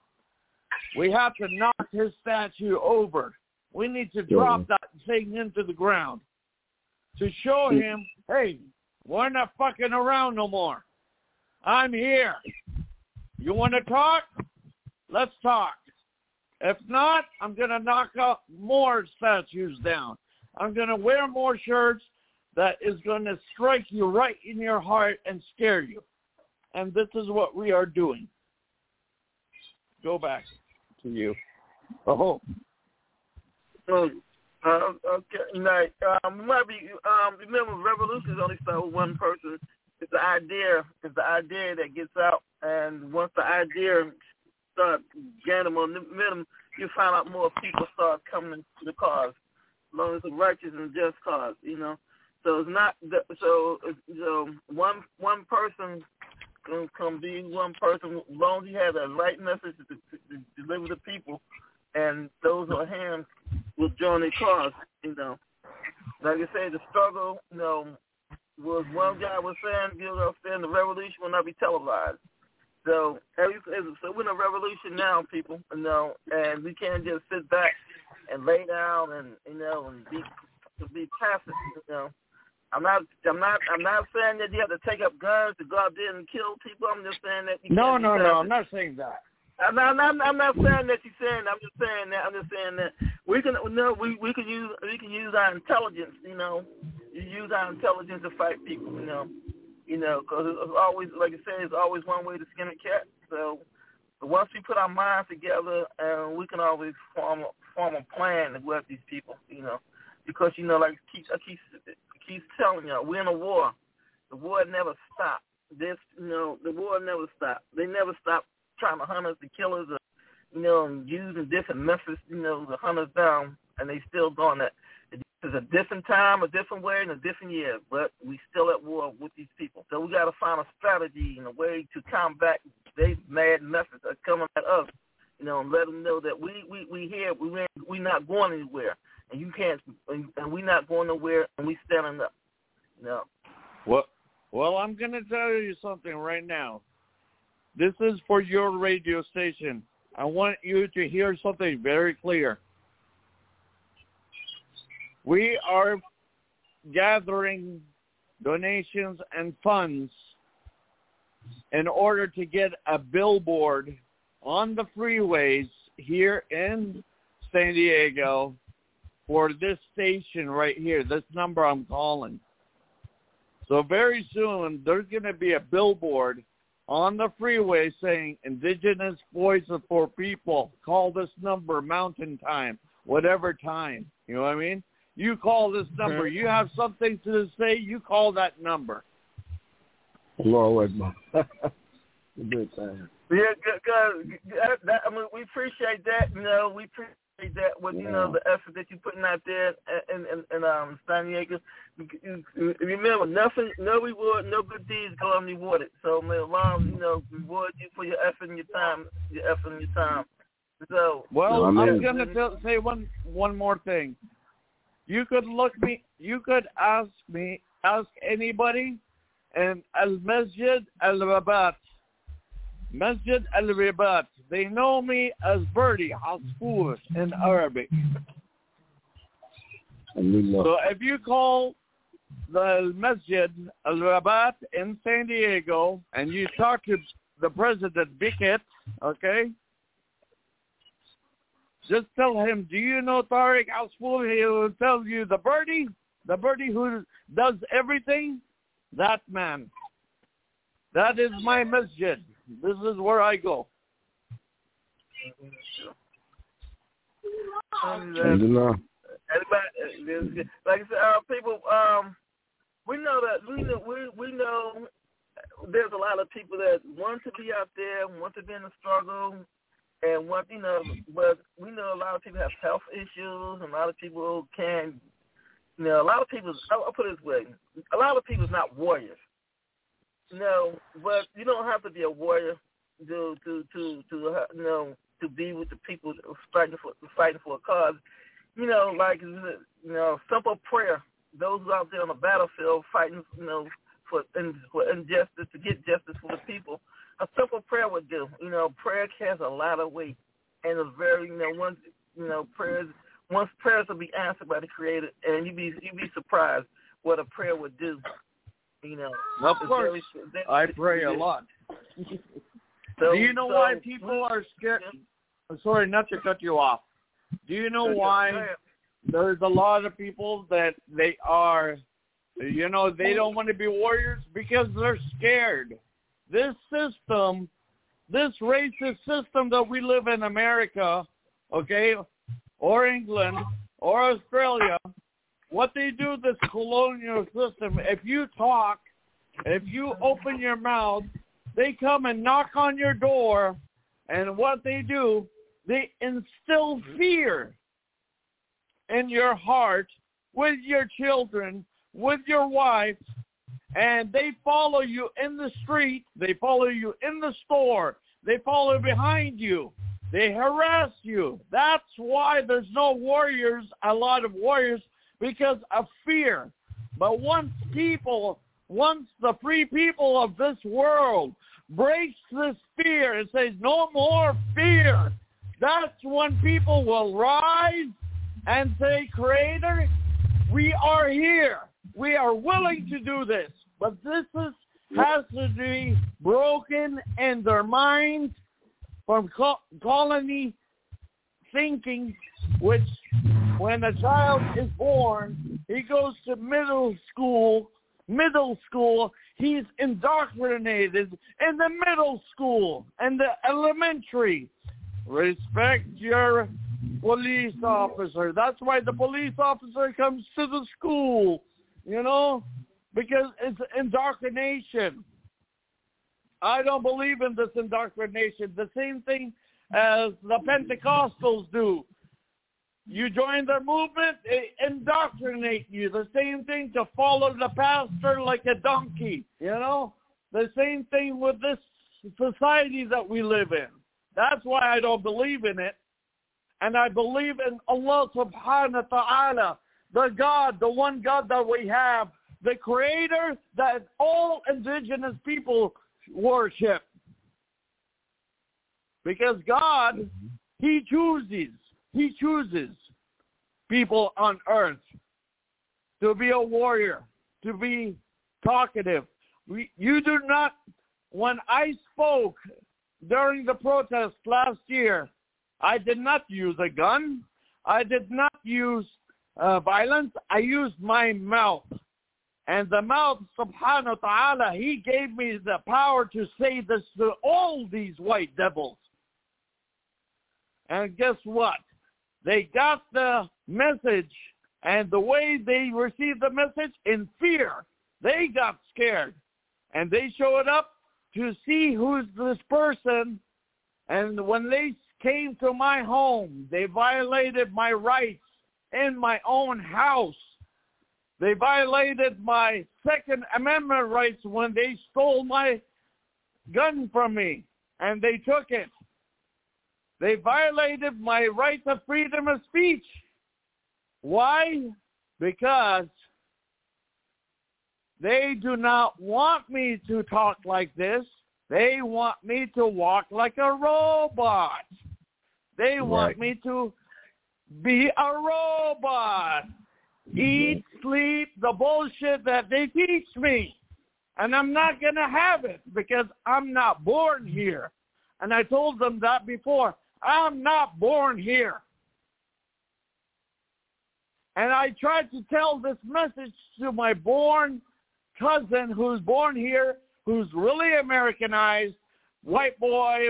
We have to knock his statue over. We need to drop that thing into the ground to show him, hey, we're not fucking around no more. I'm here. You want to talk? Let's talk. If not, I'm going to knock out more statues down. I'm going to wear more shirts that is going to strike you right in your heart and scare you. And this is what we are doing. Go back to you. Oh. Okay. Like, might be. Remember, revolutions only start with one person. It's the idea. It's the idea that gets out, and once the idea starts gaining momentum, you find out more people start coming to the cause. As long as it's a righteous and just cause, you know. So it's not. So one person can be one person as long as you have the right message to deliver to people, and those who are him will join the cause, you know. Like I said, the struggle, you know, was one guy was saying, the revolution will not be televised. So we're in a revolution now, people, you know, and we can't just sit back and lay down and, you know, and be passive, you know. I'm not saying that you have to take up guns to go out there and kill people. I'm just saying that you No, I'm not saying that. I'm not saying that you're saying. I'm just saying that we can use our intelligence. You know, you use our intelligence to fight people. You know, because it's always, like I said, it's always one way to skin a cat. So once we put our minds together, we can always form a plan to go after these people. You know, because you know, like I keep telling y'all, we're in a war. The war never stopped. The war never stopped. They never stopped trying to hunt us, to kill us, using different methods, to hunt us down, and they still doing that. It It's a different time, a different way, and a different year, but we still at war with these people. So we got to find a strategy and a way to combat these mad methods that are coming at us, and let them know that we here, we not going anywhere, and you can't, and we not going nowhere, and we standing up. Well, I'm going to tell you something right now. This is for your radio station. I want you to hear something very clear. We are gathering donations and funds in order to get a billboard on the freeways here in San Diego for this station right here, this number I'm calling. So very soon, there's going to be a billboard on the freeway saying Indigenous Voices for People. Call this number, Mountain Time, whatever time. You know what I mean? You call this number. You have something to say, you call that number. Lord, good time. Yeah, good. We appreciate that. We appreciate that with the effort that you're putting out there in San Diego. Remember, no reward, no good deeds go unrewarded. So may Allah, reward you for your effort and your time. So, well, I'm gonna say one more thing. You could ask anybody in Masjid Al-Rabat. Masjid Al-Rabat. They know me as Birdie Hasfour in Arabic. So if you call the Masjid Al-Rabat in San Diego and you talk to the President Bickett, okay? Just tell him, do you know Tariq Hasfour? He will tell you the birdie who does everything, that man. That is my masjid. This is where I go. Everybody, like I said, people, we know there's a lot of people that want to be out there, want to be in the struggle, and but we know a lot of people have health issues, and a lot of people can, a lot of people, I'll put it this way, a lot of people is not warriors, but you don't have to be a warrior to be with the people fighting for a cause. Simple prayer. Those out there on the battlefield fighting, for injustice, to get justice for the people. A simple prayer would do. Prayer carries a lot of weight, and it's very, once prayers will be answered by the Creator, and you'd be surprised what a prayer would do. Of course, I pray a lot. Do you know why people are scared? I'm sorry, not to cut you off. Do you know why there's a lot of people that they are, they don't want to be warriors? Because they're scared. This system, this racist system that we live in America, okay, or England, or Australia, what they do, this colonial system, if you talk, if you open your mouth, they come and knock on your door, and what they do, they instill fear in your heart, with your children, with your wife, and they follow you in the street, they follow you in the store, they follow behind you, they harass you. That's why there's no warriors, a lot of warriors, because of fear. But once the free people of this world breaks this fear and says, no more fear, that's when people will rise and say, Creator, we are here. We are willing to do this. But this has to be broken in their minds from colony thinking, which when a child is born, he goes to middle school, he's indoctrinated in the middle school and the elementary. Respect your police officer. That's why the police officer comes to the school, because it's indoctrination. I don't believe in this indoctrination. The same thing as the Pentecostals do. You join their movement, they indoctrinate you. The same thing to follow the pastor like a donkey, you know? The same thing with this society that we live in. That's why I don't believe in it. And I believe in Allah subhanahu wa ta'ala, the God, the one God that we have, the creator that all indigenous people worship. Because God, He chooses people on earth to be a warrior, to be talkative. You do not, when I spoke during the protest last year, I did not use a gun. I did not use violence. I used my mouth. And the mouth, subhanahu wa ta'ala, He gave me the power to say this to all these white devils. And guess what? They got the message, and the way they received the message, in fear. They got scared. And they showed up to see who's this person. And when they came to my home, they violated my rights in my own house. They violated my Second Amendment rights when they stole my gun from me, and they took it. They violated my right of freedom of speech. Why? Because they do not want me to talk like this. They want me to walk like a robot. They want me to be a robot. Eat, sleep, the bullshit that they teach me. And I'm not going to have it because I'm not born here. And I told them that before. I'm not born here. And I tried to tell this message to my born cousin who's born here, who's really Americanized, white boy,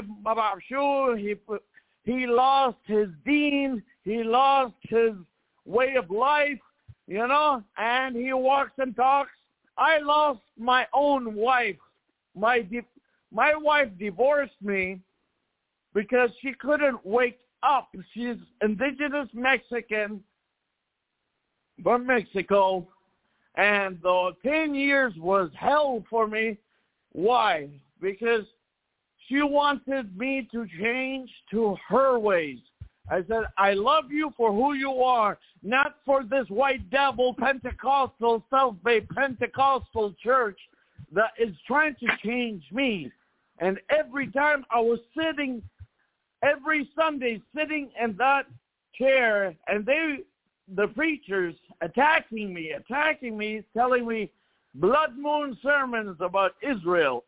he lost his deen, he lost his way of life, you know, and he walks and talks. I lost my own wife. My wife divorced me because she couldn't wake up. She's indigenous Mexican from Mexico, and the 10 years was hell for me. Why? Because she wanted me to change to her ways. I said, I love you for who you are, not for this white devil Pentecostal, South-Bay Pentecostal church that is trying to change me. And every time I was sitting, every Sunday, sitting in that chair, and the preachers attacking me, telling me blood moon sermons about Israel.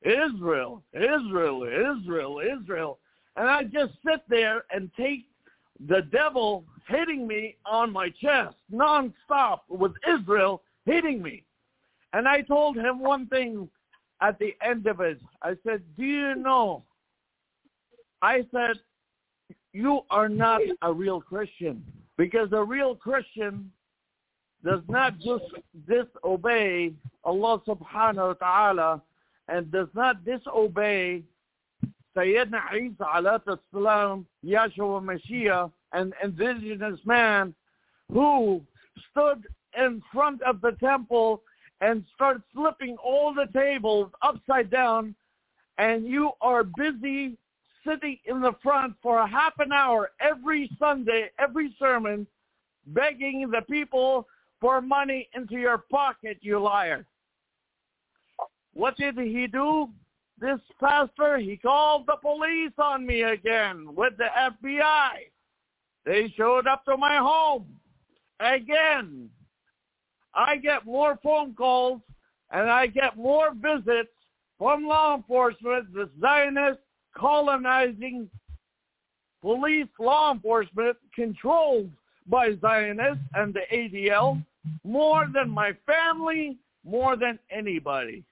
And I just sit there and take the devil hitting me on my chest nonstop with Israel hitting me. And I told him one thing at the end of it. I said, do you know? I said, you are not a real Christian, because a real Christian does not just disobey Allah subhanahu wa ta'ala and does not disobey Sayyidina Isa alayhi salam, Yahshua Mashiach, an indigenous man who stood in front of the temple and started flipping all the tables upside down, and you are busy sitting in the front for a half an hour every Sunday, every sermon, begging the people for money into your pocket, you liar. What did he do? This pastor, he called the police on me again with the FBI. They showed up to my home again. I get more phone calls and I get more visits from law enforcement, the Zionist colonizing police law enforcement controlled by Zionists and the ADL, more than my family, more than anybody.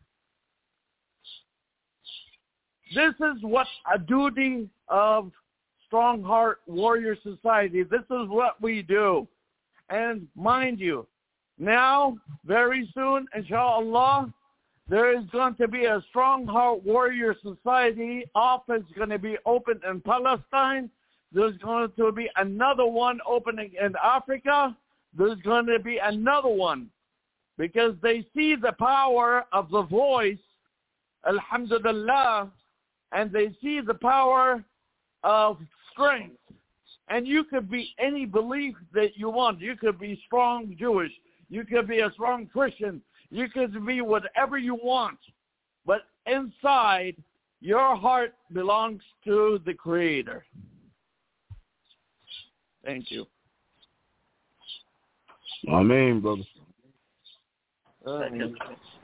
This is what a duty of Strong Heart Warrior Society, this is what we do. And mind you, now, very soon, inshallah, there is going to be a Strong Heart Warrior Society office going to be opened in Palestine There's going to be another one opening in Africa. There's going to be another one because they see the power of the voice, alhamdulillah, and they see the power of strength. And you could be any belief that you want. You could be strong Jewish. You could be a strong Christian. You could be whatever you want. But inside, your heart belongs to the Creator. Thank you. Amen, brother. Thank you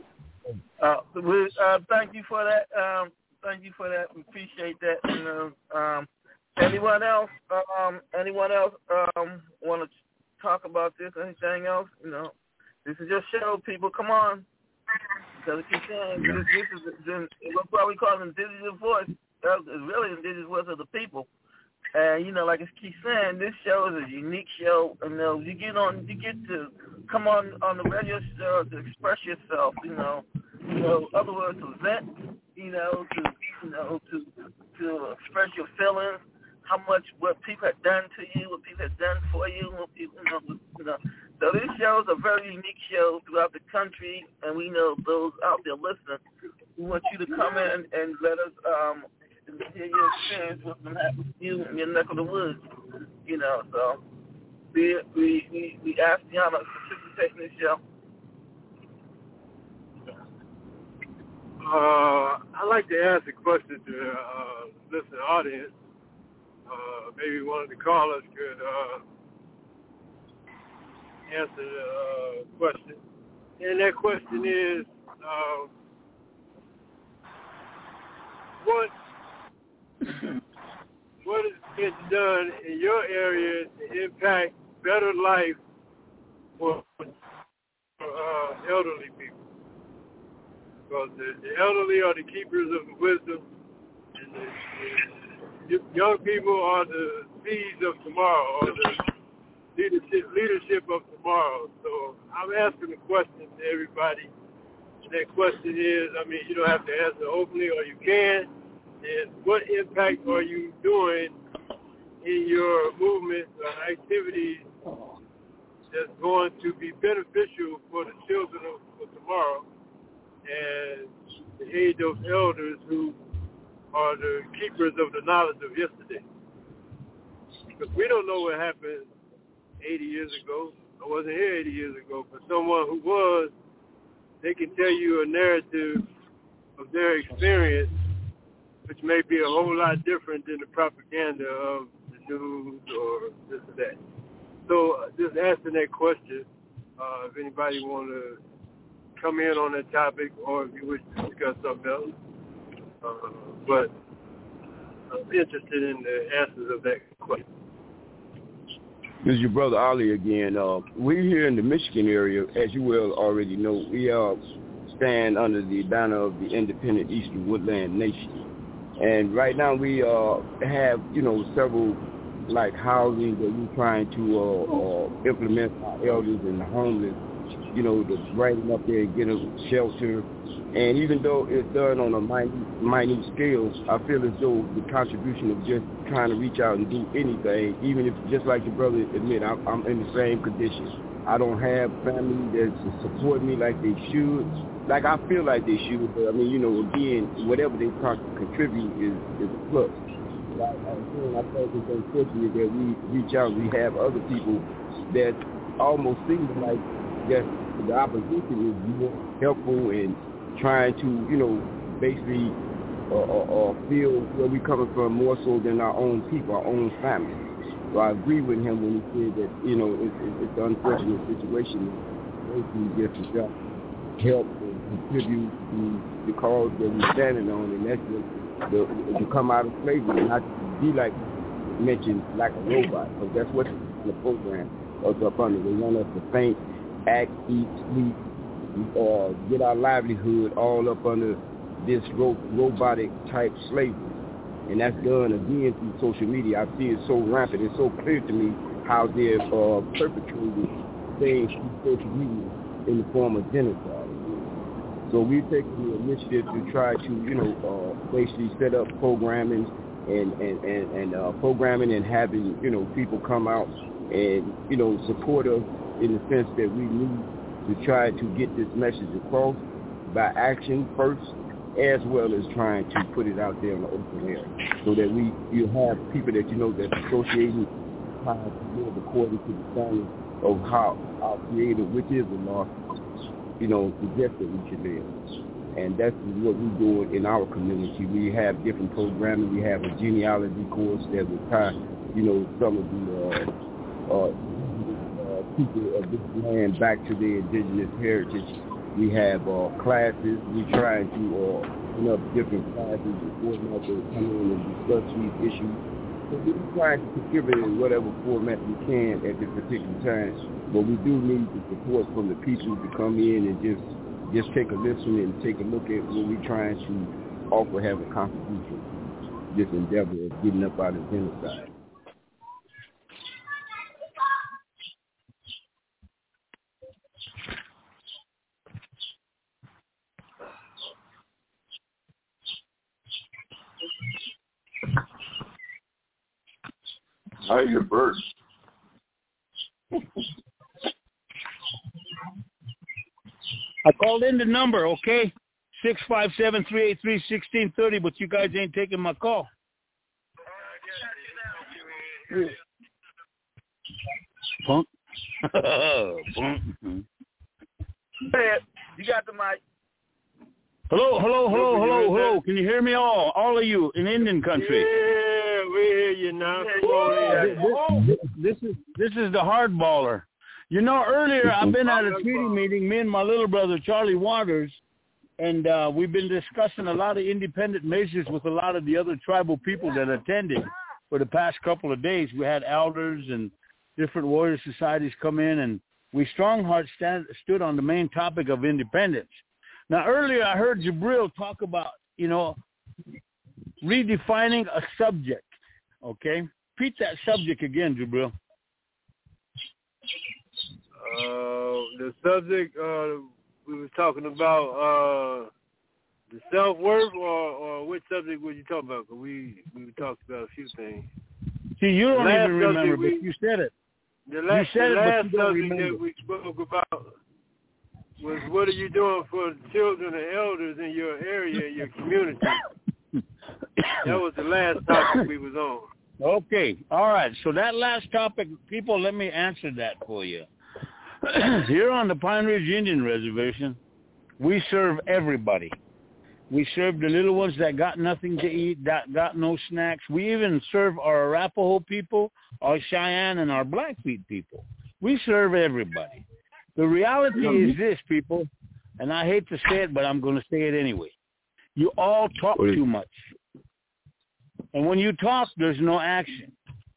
for that. Thank you for that. We appreciate that. And, anyone else want to talk about this? Anything else? You know, this is your show, people. Come on. Because keep saying this is what we call indigenous voice. It's really indigenous voice of the people. And you know, like it keeps saying, this show is a unique show. And you get to come on the radio show to express yourself. In other words, to vent. To express your feelings. What people have done to you, what people have done for you, So this show is a very unique show throughout the country, and we know those out there listening. We want you to come in and let us hear your experience, what's been happening to you in your neck of the woods. So we ask y'all to participate in this show. I'd like to ask a question to the listening audience. Maybe one of the callers could answer the question. And that question is, what is being done in your area to impact better life for elderly people? Because the elderly are the keepers of the wisdom, and the young people are the seeds of tomorrow, or the leadership of tomorrow. So I'm asking a question to everybody. And that question is, you don't have to answer openly, or you can, is what impact are you doing in your movements or activities that's going to be beneficial for the children of tomorrow and the age of elders who are the keepers of the knowledge of yesterday? Because we don't know what happened 80 years ago. I wasn't here 80 years ago, but someone who was, they can tell you a narrative of their experience, which may be a whole lot different than the propaganda of the news or this or that. So just asking that question, if anybody want to come in on that topic, or if you wish to discuss something else. But I'm interested in the answers of that question. This is your brother Ali again. We're here in the Michigan area, as you well already know. We stand under the banner of the Independent Eastern Woodland Nation. And right now we have, several like housing that we're trying to implement our elders and the homeless, to bring them up there and get them shelter. And even though it's done on a minute scale, I feel as though the contribution of just trying to reach out and do anything, even if, just like your brother admit, I'm in the same condition. I don't have family that support me like they should, like I feel like they should. But again, whatever they contribute is a plus. I think it's unfortunate that we reach out and we have other people that almost seem like that the opposition is more helpful and trying to, basically feel where we're coming from more so than our own people, our own family. So I agree with him when he said that, it's an unfortunate situation. Basically just to help and contribute to the cause that we're standing on, and that's to come out of slavery, not to be like mentioned like a robot, because that's what the program is up under. They want us to think, act, eat, sleep, get our livelihood all up under this robotic type slavery. And that's done again through social media. I see it so rampant. It's so clear to me how they're perpetrating things through social media in the form of genocide. So we've taken the initiative to try to, basically set up programming and programming and having, you know, people come out and, you know, support us in the sense that we need to try to get this message across by action first, as well as trying to put it out there in the open air, so that you have people that you know that's associated trying to live according to the standards of how our Creator, which is Allah, you know, suggests that we should live. And that's what we do in our community. We have different programming. We have a genealogy course that will tie, you know, some of the people of this land back to their indigenous heritage. We have classes. We try to open up different classes and formats that come in and discuss these issues. So we're trying to contribute in whatever format we can at this particular time. But we do need the support from the people to come in and just take a listen and take a look at what we're trying to offer, have a contribution to this endeavor of getting up out of genocide. How are your birds? I called in the number, okay? 657-383-1630, but you guys ain't taking my call. Punk. Punk. You got the mic. Hello. Can you hear me all of you in Indian country? Yeah, we hear you now. This is the hardballer. You know, earlier I've been at a treaty meeting, me and my little brother, Charlie Waters, and we've been discussing a lot of independent measures with a lot of the other tribal people that attended for the past couple of days. We had elders and different warrior societies come in, and we Strongheart stood on the main topic of independence. Now, earlier I heard Jabril talk about, you know, redefining a subject, okay? Repeat that subject again, Jabril. The subject we were talking about, the self-worth, or which subject were you talking about? Because we talked about a few things. See, you don't even remember, but you said it. The last subject that we spoke about was, what are you doing for children and elders in your area, your community? That was the last topic we was on. Okay. All right. So that last topic, people, let me answer that for you. Here on the Pine Ridge Indian Reservation, we serve everybody. We serve the little ones that got nothing to eat, that got no snacks. We even serve our Arapaho people, our Cheyenne, and our Blackfeet people. We serve everybody. The reality is this, people, and I hate to say it, but I'm going to say it anyway. You all talk too much. And when you talk, there's no action.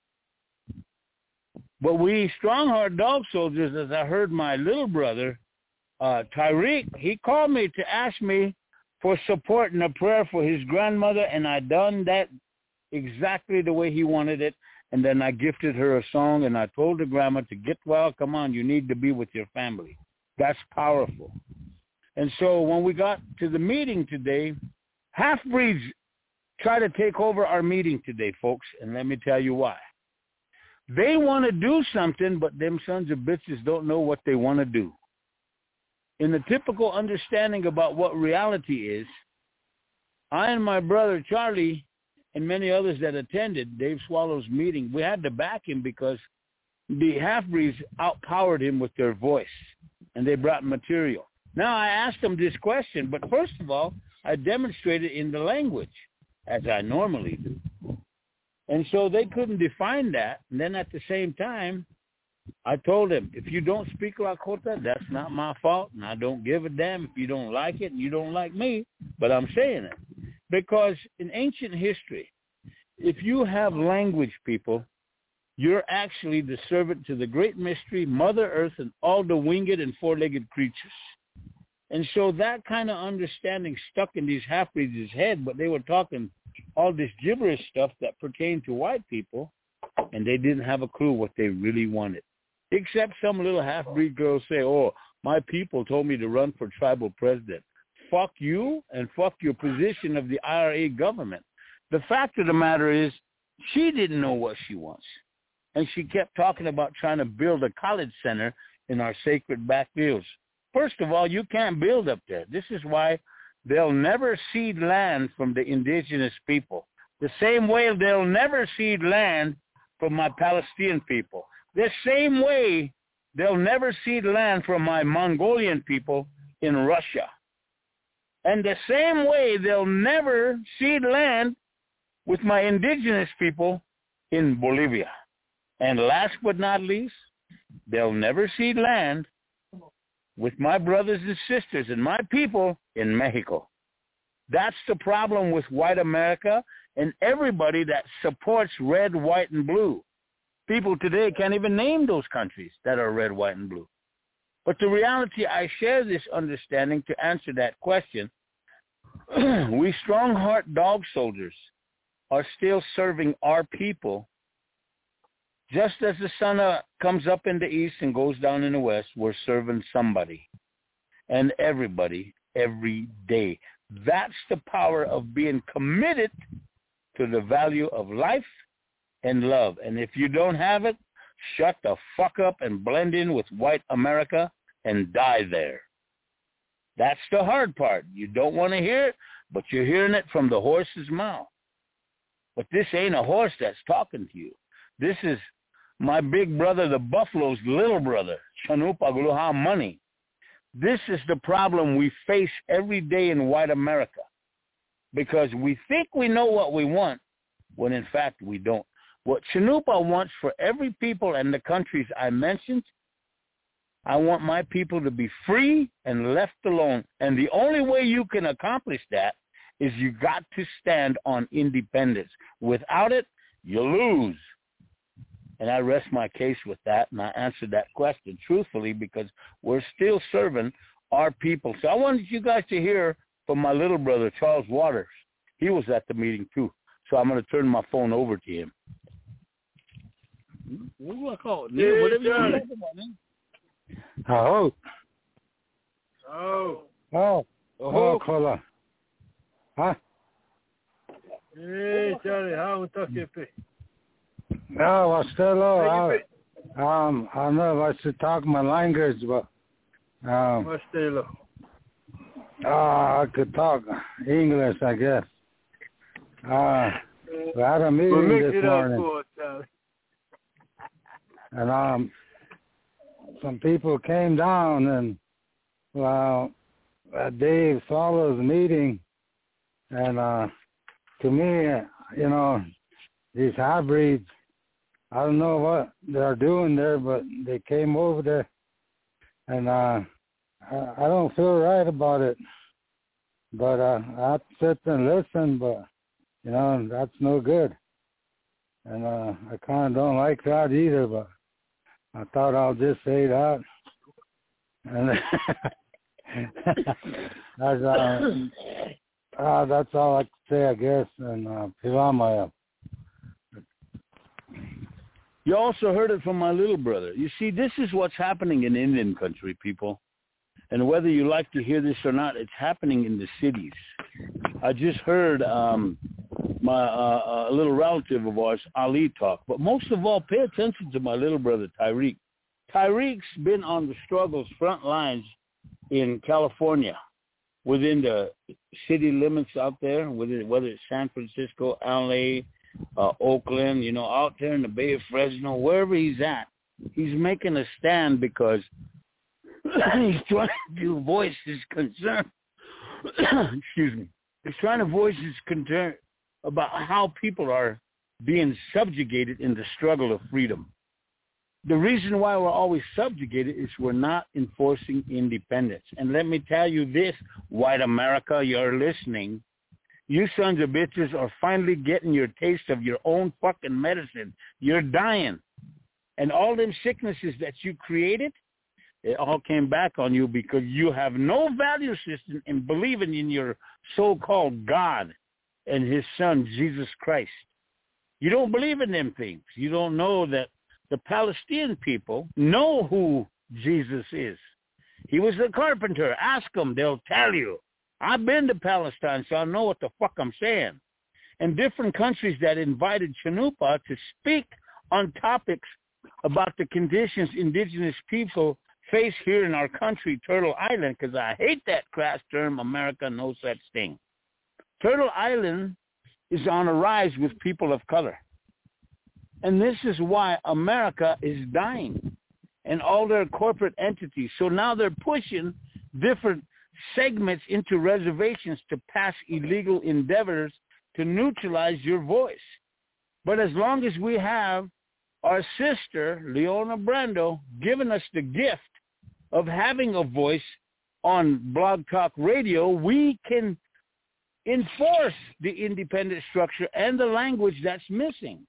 But we Strongheart Dog Soldiers, as I heard my little brother, Tyreek, he called me to ask me for support and a prayer for his grandmother, and I done that exactly the way he wanted it. And then I gifted her a song, and I told the grandma to get well, come on, you need to be with your family. That's powerful. And so when we got to the meeting today, half-breeds try to take over our meeting today, folks, and let me tell you why. They want to do something, but them sons of bitches don't know what they want to do. In the typical understanding about what reality is, I and my brother Charlie and many others that attended Dave Swallow's meeting, we had to back him because the half-breeds outpowered him with their voice, and they brought material. Now, I asked them this question, but first of all, I demonstrated in the language, as I normally do. And so they couldn't define that. And then at the same time, I told them, if you don't speak Lakota, that's not my fault, and I don't give a damn if you don't like it and you don't like me, but I'm saying it. Because in ancient history, if you have language, people, you're actually the servant to the great mystery, Mother Earth, and all the winged and four-legged creatures. And so that kind of understanding stuck in these half-breeds' head, but they were talking all this gibberish stuff that pertained to white people, and they didn't have a clue what they really wanted. Except some little half-breed girls say, oh, my people told me to run for tribal president. Fuck you and fuck your position of the IRA government. The fact of the matter is, she didn't know what she wants. And she kept talking about trying to build a college center in our sacred backfields. First of all, you can't build up there. This is why they'll never cede land from the indigenous people. The same way they'll never cede land from my Palestinian people. The same way they'll never cede land from my Mongolian people in Russia. And the same way they'll never cede land with my indigenous people in Bolivia. And last but not least, they'll never cede land with my brothers and sisters and my people in Mexico. That's the problem with white America and everybody that supports red, white, and blue. People today can't even name those countries that are red, white, and blue. But the reality, I share this understanding to answer that question. We strong-heart dog soldiers are still serving our people. Just as the sun comes up in the east and goes down in the west, we're serving somebody and everybody every day. That's the power of being committed to the value of life and love. And if you don't have it, shut the fuck up and blend in with white America and die there. That's the hard part. You don't want to hear it, but you're hearing it from the horse's mouth. But this ain't a horse that's talking to you. This is my big brother, the buffalo's little brother, Chanupa Gluha Money. This is the problem we face every day in white America, because we think we know what we want when in fact we don't. What Chanupa wants for every people and the countries I mentioned, I want my people to be free and left alone. And the only way you can accomplish that is you got to stand on independence. Without it, you lose. And I rest my case with that, and I answered that question truthfully because we're still serving our people. So I wanted you guys to hear from my little brother, Charles Waters. He was at the meeting too. So I'm going to turn my phone over to him. What do I call it? Neil, whatever you want to talk about, man. Oh. Oh. Oh. Oh, Kola. Huh? Hey, Charlie, how are you? No, Stella. I don't know if I should talk my language, but I could talk English, I guess. We had a meeting this morning, and some people came down, and Dave followed the meeting, and to me, you know, these hybrids, I don't know what they're doing there, but they came over there, and I don't feel right about it. But I have to sit and listen, but, you know, that's no good. And I kind of don't like that either, but I thought I'll just say that. And that's all I can say, I guess. And Pilamaya. You also heard it from my little brother. You see, this is what's happening in Indian country, people. And whether you like to hear this or not, it's happening in the cities. I just heard my a little relative of ours, Ali, talk. But most of all, pay attention to my little brother, Tyreek. Tyreek's been on the struggles front lines in California, within the city limits out there, whether it's San Francisco, LA, Oakland, you know, out there in the Bay of Fresno, wherever he's at, he's making a stand because he's trying to voice his concern. Excuse me. He's trying to voice his concern about how people are being subjugated in the struggle of freedom. The reason why we're always subjugated is we're not enforcing independence. And let me tell you this, white America, you're listening. You sons of bitches are finally getting your taste of your own fucking medicine. You're dying. And all them sicknesses that you created, it all came back on you because you have no value system in believing in your so-called God and his son, Jesus Christ. You don't believe in them things. You don't know that the Palestinian people know who Jesus is. He was a carpenter. Ask them. They'll tell you. I've been to Palestine, so I know what the fuck I'm saying. and different countries that invited Chanupa to speak on topics about the conditions indigenous people face here in our country, Turtle Island, because I hate that crass term, America, no such thing. Turtle Island is on a rise with people of color. And this is why America is dying and all their corporate entities. So now they're pushing different segments into reservations to pass illegal endeavors to neutralize your voice. But as long as we have our sister, Leona Brando, giving us the gift of having a voice on Blog Talk Radio, we can enforce the independent structure and the language that's missing.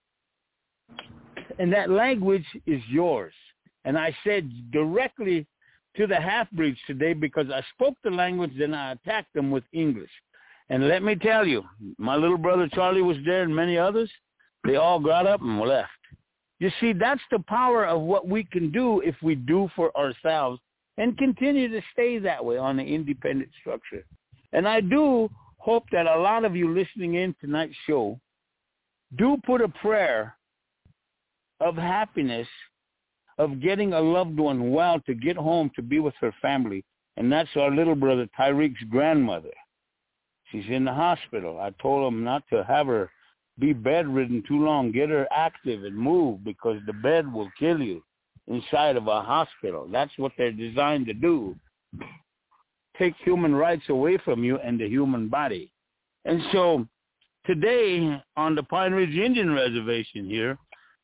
And that language is yours. And I said directly to the half-breeds today because I spoke the language, then I attacked them with English. And let me tell you, my little brother Charlie was there and many others. They all got up and left. You see, that's the power of what we can do if we do for ourselves and continue to stay that way on the independent structure. And I do hope that a lot of you listening in tonight's show do put a prayer of happiness, of getting a loved one well to get home to be with her family. And that's our little brother Tyreek's grandmother. She's in the hospital. I told him not to have her be bedridden too long. Get her active and move because the bed will kill you inside of a hospital. That's what they're designed to do. Take human rights away from you and the human body. And so today on the Pine Ridge Indian Reservation here,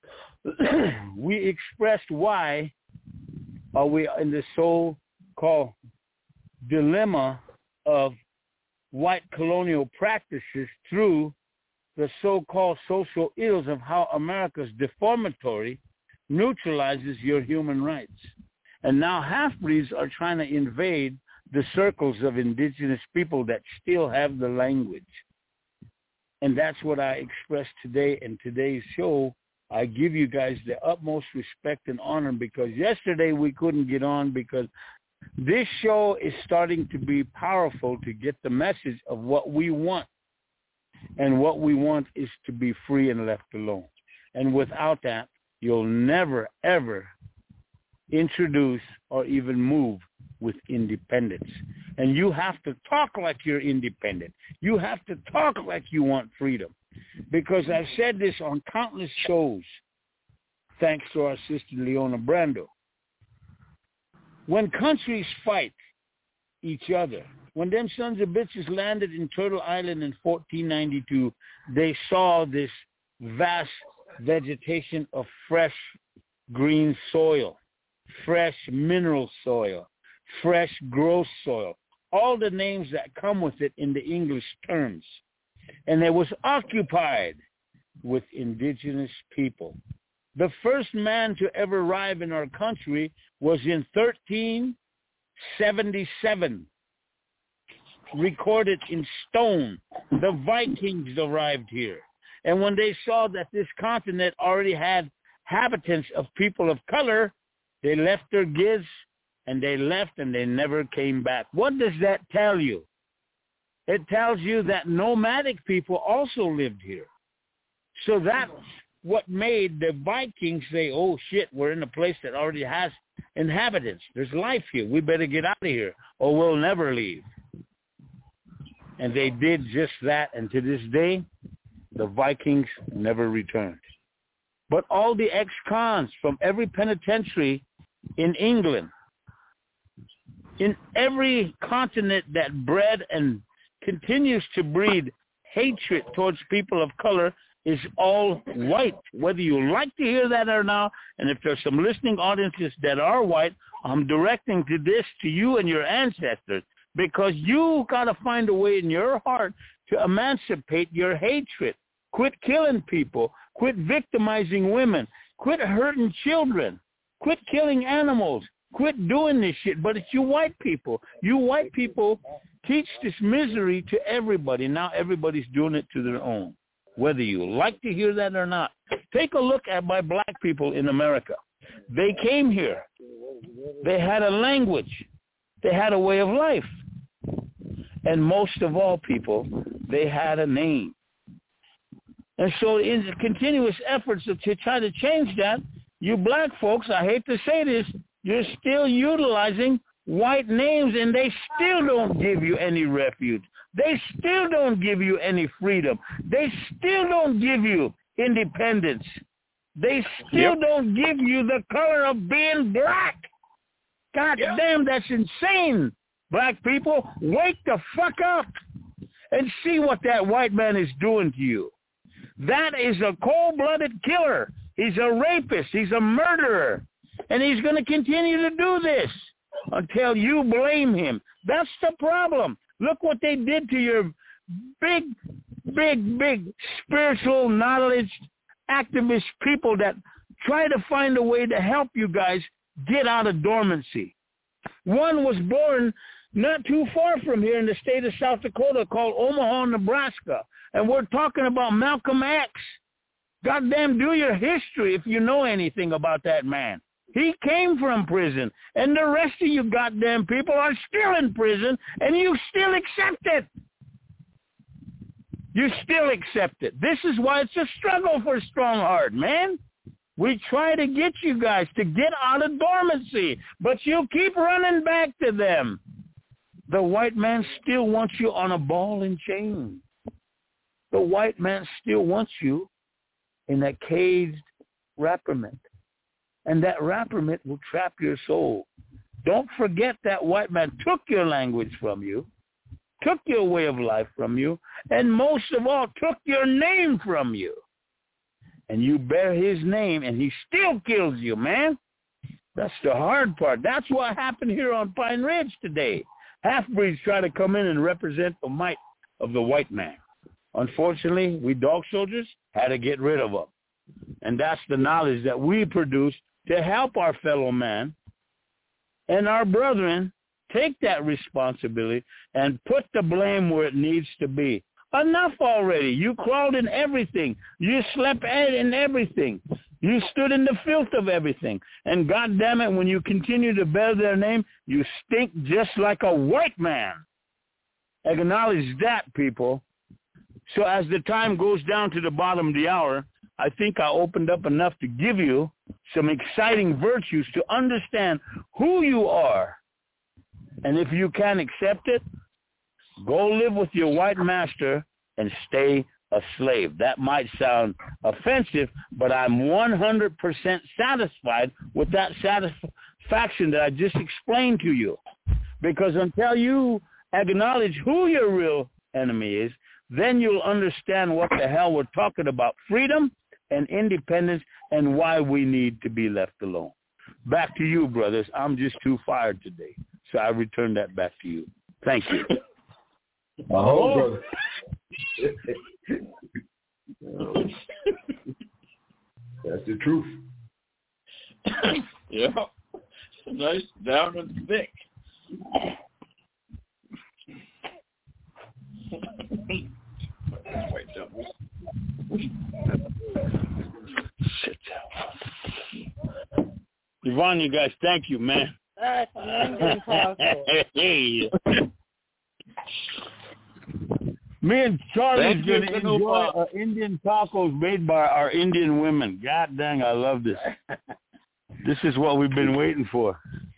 we expressed why are we in the so-called dilemma of white colonial practices through the so-called social ills of how America's deformatory neutralizes your human rights. And now half-breeds are trying to invade the circles of indigenous people that still have the language. And that's what I expressed today in today's show. I give you guys the utmost respect and honor because yesterday we couldn't get on because this show is starting to be powerful to get the message of what we want. And what we want is to be free and left alone. And without that, you'll never, ever introduce or even move with independence. And you have to talk like you're independent. You have to talk like you want freedom. Because I've said this on countless shows, thanks to our sister Leona Brando. When countries fight each other, when them sons of bitches landed in Turtle Island in 1492, they saw this vast vegetation of fresh green soil, fresh mineral soil, fresh gross soil, all the names that come with it in the English terms. And it was occupied with indigenous people. The first man to ever arrive in our country was in 1377, recorded in stone. The Vikings arrived here. And when they saw that this continent already had inhabitants of people of color, they left their giz and they left and they never came back. What does that tell you? It tells you that nomadic people also lived here. So that's what made the Vikings say, oh, shit, we're in a place that already has inhabitants. There's life here. We better get out of here or we'll never leave. And they did just that. And to this day, the Vikings never returned. But all the ex-cons from every penitentiary in England, in every continent that bred and continues to breed hatred towards people of color, is all white, whether you like to hear that or not. And if there's some listening audiences that are white, I'm directing this to you and your ancestors, because you got to find a way in your heart to emancipate your hatred. Quit killing people. Quit victimizing women. Quit hurting children. Quit killing animals. Quit doing this shit. But it's you white people. You white people teach this misery to everybody. Now everybody's doing it to their own, whether you like to hear that or not. Take a look at my black people in America. They came here. They had a language. They had a way of life. And most of all people, they had a name. And so in the continuous efforts to try to change that, you black folks, I hate to say this, you're still utilizing white names, and they still don't give you any refuge. They still don't give you any freedom. They still don't give you independence. They still don't give you the color of being black. God damn, that's insane. Black people, wake the fuck up and see what that white man is doing to you. That is a cold-blooded killer. He's a rapist. He's a murderer. And he's going to continue to do this until you blame him. That's the problem. Look what they did to your big spiritual knowledge activist people that try to find a way to help you guys get out of dormancy. One was born not too far from here in the state of South Dakota called Omaha, Nebraska. And we're talking about Malcolm X. Goddamn, do your history if you know anything about that man. He came from prison, and the rest of you goddamn people are still in prison, and you still accept it. You still accept it. This is why it's a struggle for Strongheart, man. We try to get you guys to get out of dormancy, but you keep running back to them. The white man still wants you on a ball and chain. The white man still wants you in that caged wrapperment. And that wrapperment will trap your soul. Don't forget that white man took your language from you, took your way of life from you, and most of all, took your name from you. And you bear his name, and he still kills you, man. That's the hard part. That's what happened here on Pine Ridge today. Half-breeds try to come in and represent the might of the white man. Unfortunately, we dog soldiers had to get rid of them. And that's the knowledge that we produce to help our fellow man and our brethren take that responsibility and put the blame where it needs to be. Enough already. You crawled in everything. You slept in everything. You stood in the filth of everything. And God damn it, when you continue to bear their name, you stink just like a white man. Acknowledge that, people. So as the time goes down to the bottom of the hour, I think I opened up enough to give you some exciting virtues to understand who you are. And if you can accept it, go live with your white master and stay a slave. That might sound offensive, but I'm 100% satisfied with that satisfaction that I just explained to you. Because until you acknowledge who your real enemy is, then you'll understand what the hell we're talking about. Freedom and independence and why we need to be left alone. Back to you, brothers. I'm just too fired today. So I return that back to you. Thank you. Oh, brother. That's the truth. Yeah. Nice, down and thick. Wait, sit down. Yvonne, you guys, thank you, man. Hey. Me and Charlie's going to enjoy Indian tacos made by our Indian women. God dang, I love this. This is what we've been waiting for.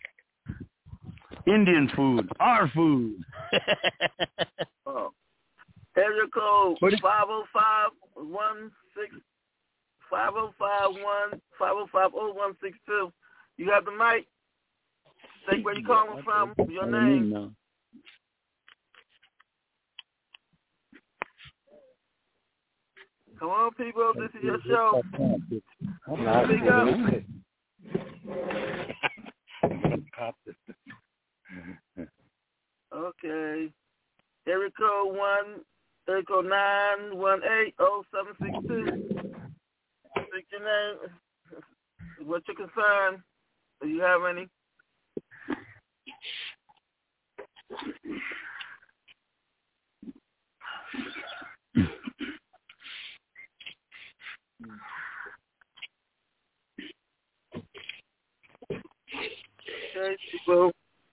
Indian food, our food. Oh. Area code 505-0162. You have the mic. Say where you calling from, your name. Come on, people. This is your show. Speak up. Okay. Area code 918-0762. Speak your name. What's your concern? Do you have any? Okay, people.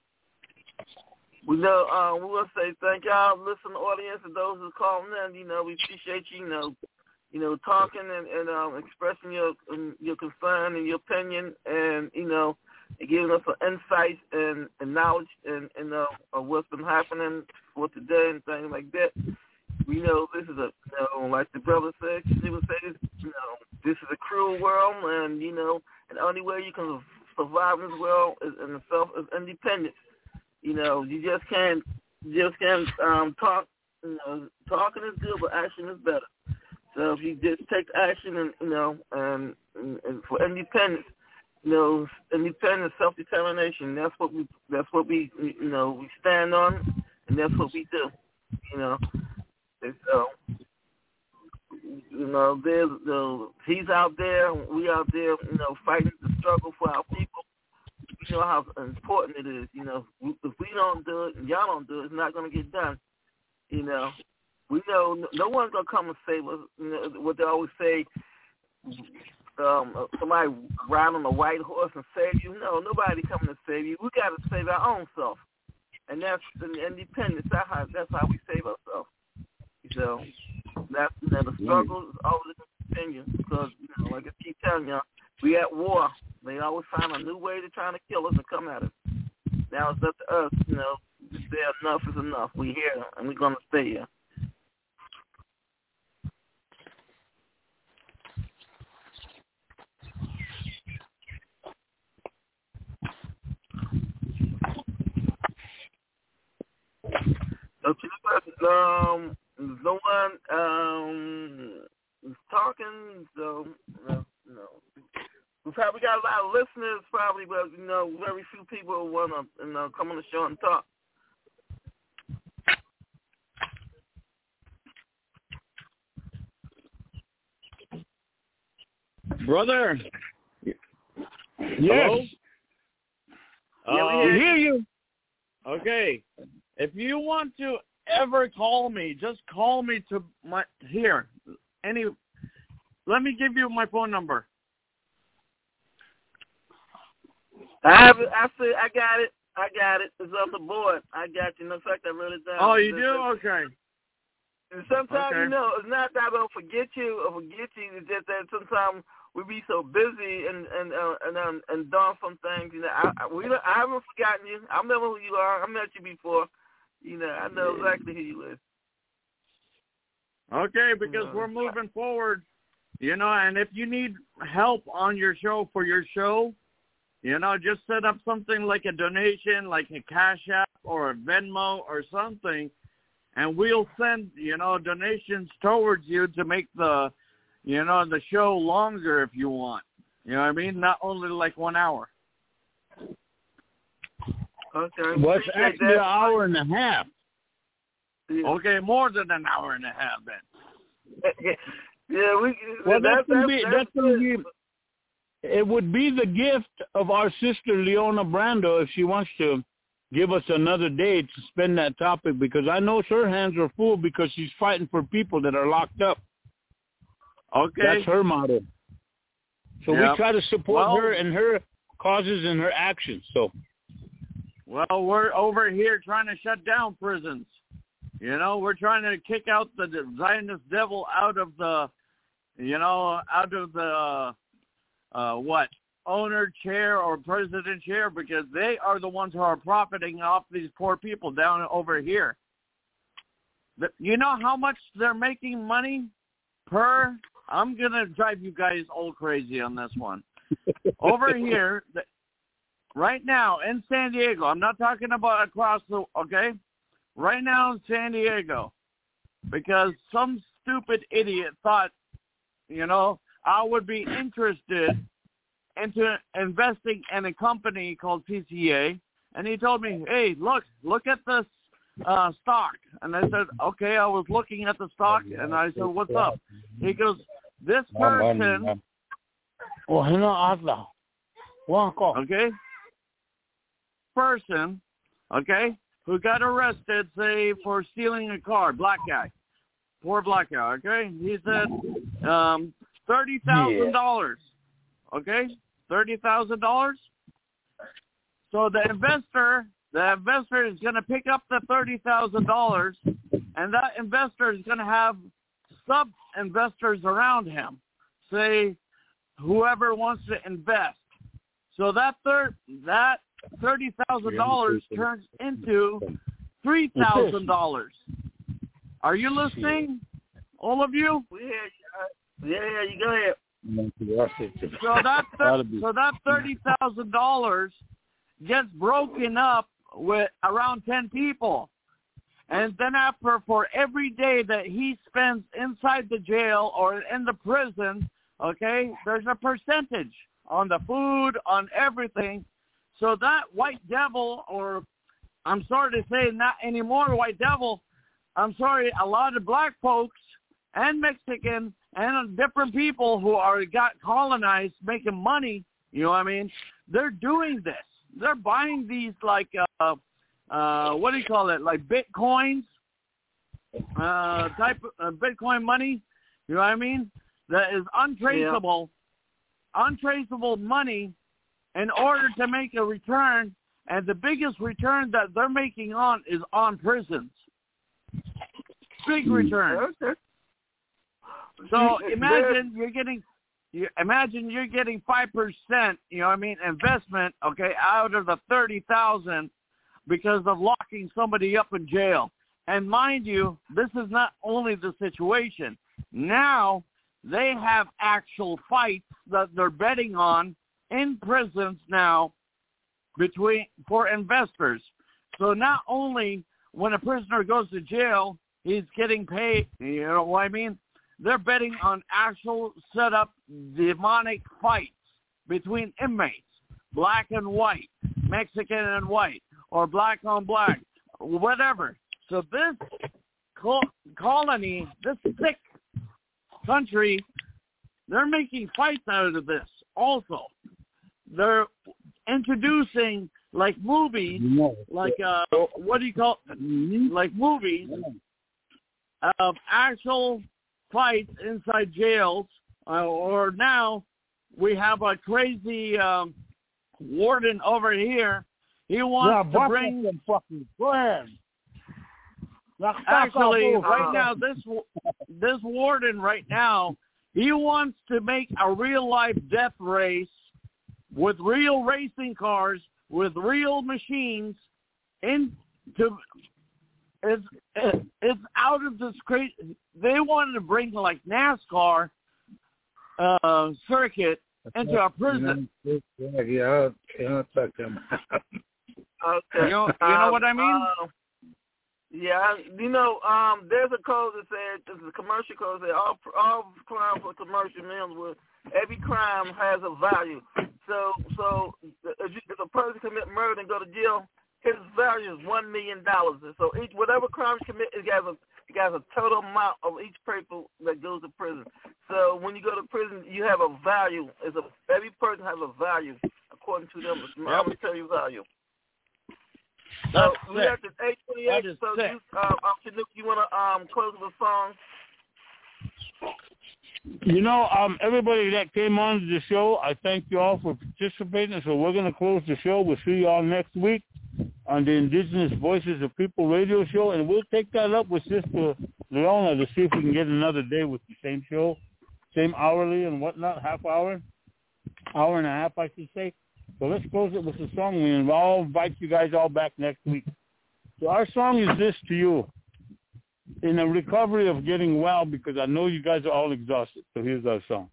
We know we will say thank y'all, listening audience, and those who calling in. You know, we appreciate you. You know, talking and expressing your concern and your opinion, and and giving us some insights and knowledge and of what's been happening for today and things like that. We know this is like the brother said, he would say this is a cruel world, and and the only way you can survive in this world is independence. You just can't talk. Talking is good, but action is better. So if you just take action and for independence, independence, self-determination. That's what we we stand on, and that's what we do. And so he's out there, we out there, fighting the struggle for our people. We know how important it is. If we don't do it and y'all don't do it, it's not going to get done. We know no one's going to come and save us. What they always say, somebody ride on a white horse and save you. No, nobody coming to save you. We got to save our own self, and that's the independence. That's how we save ourselves. So that's the struggle is always going to continue because like I keep telling y'all, we at war. They always find a new way to try to kill us and come at us. Now it's up to us. To say enough is enough. We here and we're going to stay here. Okay, no one is talking, so we probably got a lot of listeners, probably, but very few people want to come on the show and talk. Brother. Yes. Hello? We hear you. Okay. If you want to ever call me, just call me to my here. Let me give you my phone number. I have it. I got it. It's on the board. I got you. In fact, I wrote it down. Oh, you do? Okay. And sometimes, it's not that I don't forget you or forget you. It's just that sometimes we be so busy and doing some things. I haven't forgotten you. I remember who you are. I met you before. I know exactly who you is. Okay, because we're moving forward, and if you need help on your show for your show, just set up something like a donation, like a Cash App or a Venmo or something, and we'll send, donations towards you to make the show longer if you want. You know what I mean? Not only like 1 hour. Okay. Well, it's actually an hour and a half. Yeah. Okay, more than an hour and a half then. It would be the gift of our sister Leona Brando if she wants to give us another day to spend that topic, because I know her hands are full because she's fighting for people that are locked up. Okay. That's her motto. So we try to support her and her causes and her actions. So. Well, we're over here trying to shut down prisons. We're trying to kick out the Zionist devil out of the owner chair or president chair, because they are the ones who are profiting off these poor people down over here. You know how much they're making money per? I'm going to drive you guys all crazy on this one. Over here, right now in San Diego, I'm not talking about across the, okay? Right now in San Diego, because some stupid idiot thought, I would be interested into investing in a company called PCA, and he told me, hey, look at this stock. And I said, okay, I was looking at the stock, and I said, what's up? He goes, this person, who got arrested, say, for stealing a car, black guy, poor black guy, okay? He said $30,000, okay? $30,000. So the investor is going to pick up the $30,000, and that investor is going to have sub-investors around him, say whoever wants to invest. So that $30,000 turns into $3,000. Are you listening, all of you? Yeah, you go ahead. So that $30,000 gets broken up with around 10 people. And then for every day that he spends inside the jail or in the prison, okay, there's a percentage on the food, on everything. So that white devil, or I'm sorry to say not anymore white devil, I'm sorry, a lot of black folks and Mexican and different people who got colonized making money, you know what I mean? They're doing this. They're buying these like, what do you call it? Like Bitcoins, type of Bitcoin money, you know what I mean? That is untraceable money in order to make a return. And the biggest return that they're making is on prisons. Big return. So imagine you're getting 5%, you know what I mean, investment, okay, out of the 30,000 because of locking somebody up in jail. And mind you, this is not only the situation. Now they have actual fights that they're betting on in prisons now for investors. So not only when a prisoner goes to jail, he's getting paid, you know what I mean? They're betting on actual set-up demonic fights between inmates, black and white, Mexican and white, or black on black, whatever. So this colony, this sick country, they're making fights out of this also. They're introducing like movies, like what do you call it? Like movies of actual fights inside jails, or now we have a crazy warden over here. He wants to bring them fucking friends. Actually, right now, this warden right now, he wants to make a real life death race with real racing cars, with real machines. It's out of this crazy. They wanted to bring like NASCAR circuit into a prison. Yeah, can't touch them. Okay. You know what I mean? Yeah, there's a code that says, there's a commercial code that all crimes are commercial means where every crime has a value. So if a person commit murder and go to jail, his value is $1 million. So whatever crime you commit, it has a total amount of each person that goes to prison. So when you go to prison, you have a value. Every person has a value according to them. It's monetary value. So we have the 8:28. So you want to close the song? Everybody that came on to the show, I thank you all for participating. So we're going to close the show. We'll see you all next week on the Indigenous Voices of People radio show, and we'll take that up with Sister Leona to see if we can get another day with the same show, same hourly and whatnot, hour and a half, I should say. So let's close it with a song. I'll invite you guys all back next week. So our song is this to you. In a recovery of getting well, because I know you guys are all exhausted. So here's our song.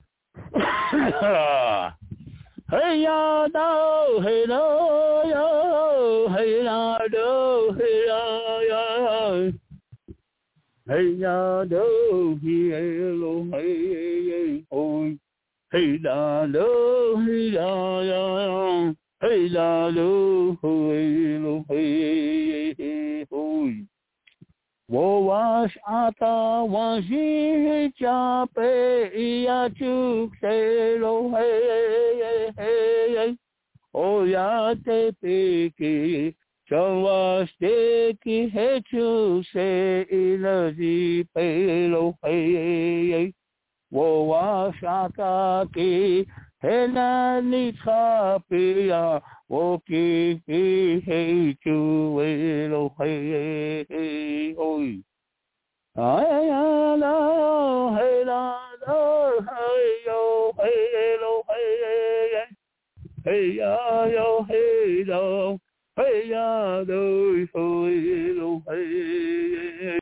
Hey ya do, hey do yo, hey ya do, hey ya, hey ya do, hello, hey oh, hey da do, hey da ya, hey da do, hello, hey oh. Wo was ata was he chape ya chuk se lo hey hey o ya te piki chawas te ki he chu se ila ji pe lo hey wo was ata ki he na ni chape ya wo ki he chu lo hey oi Hey ya,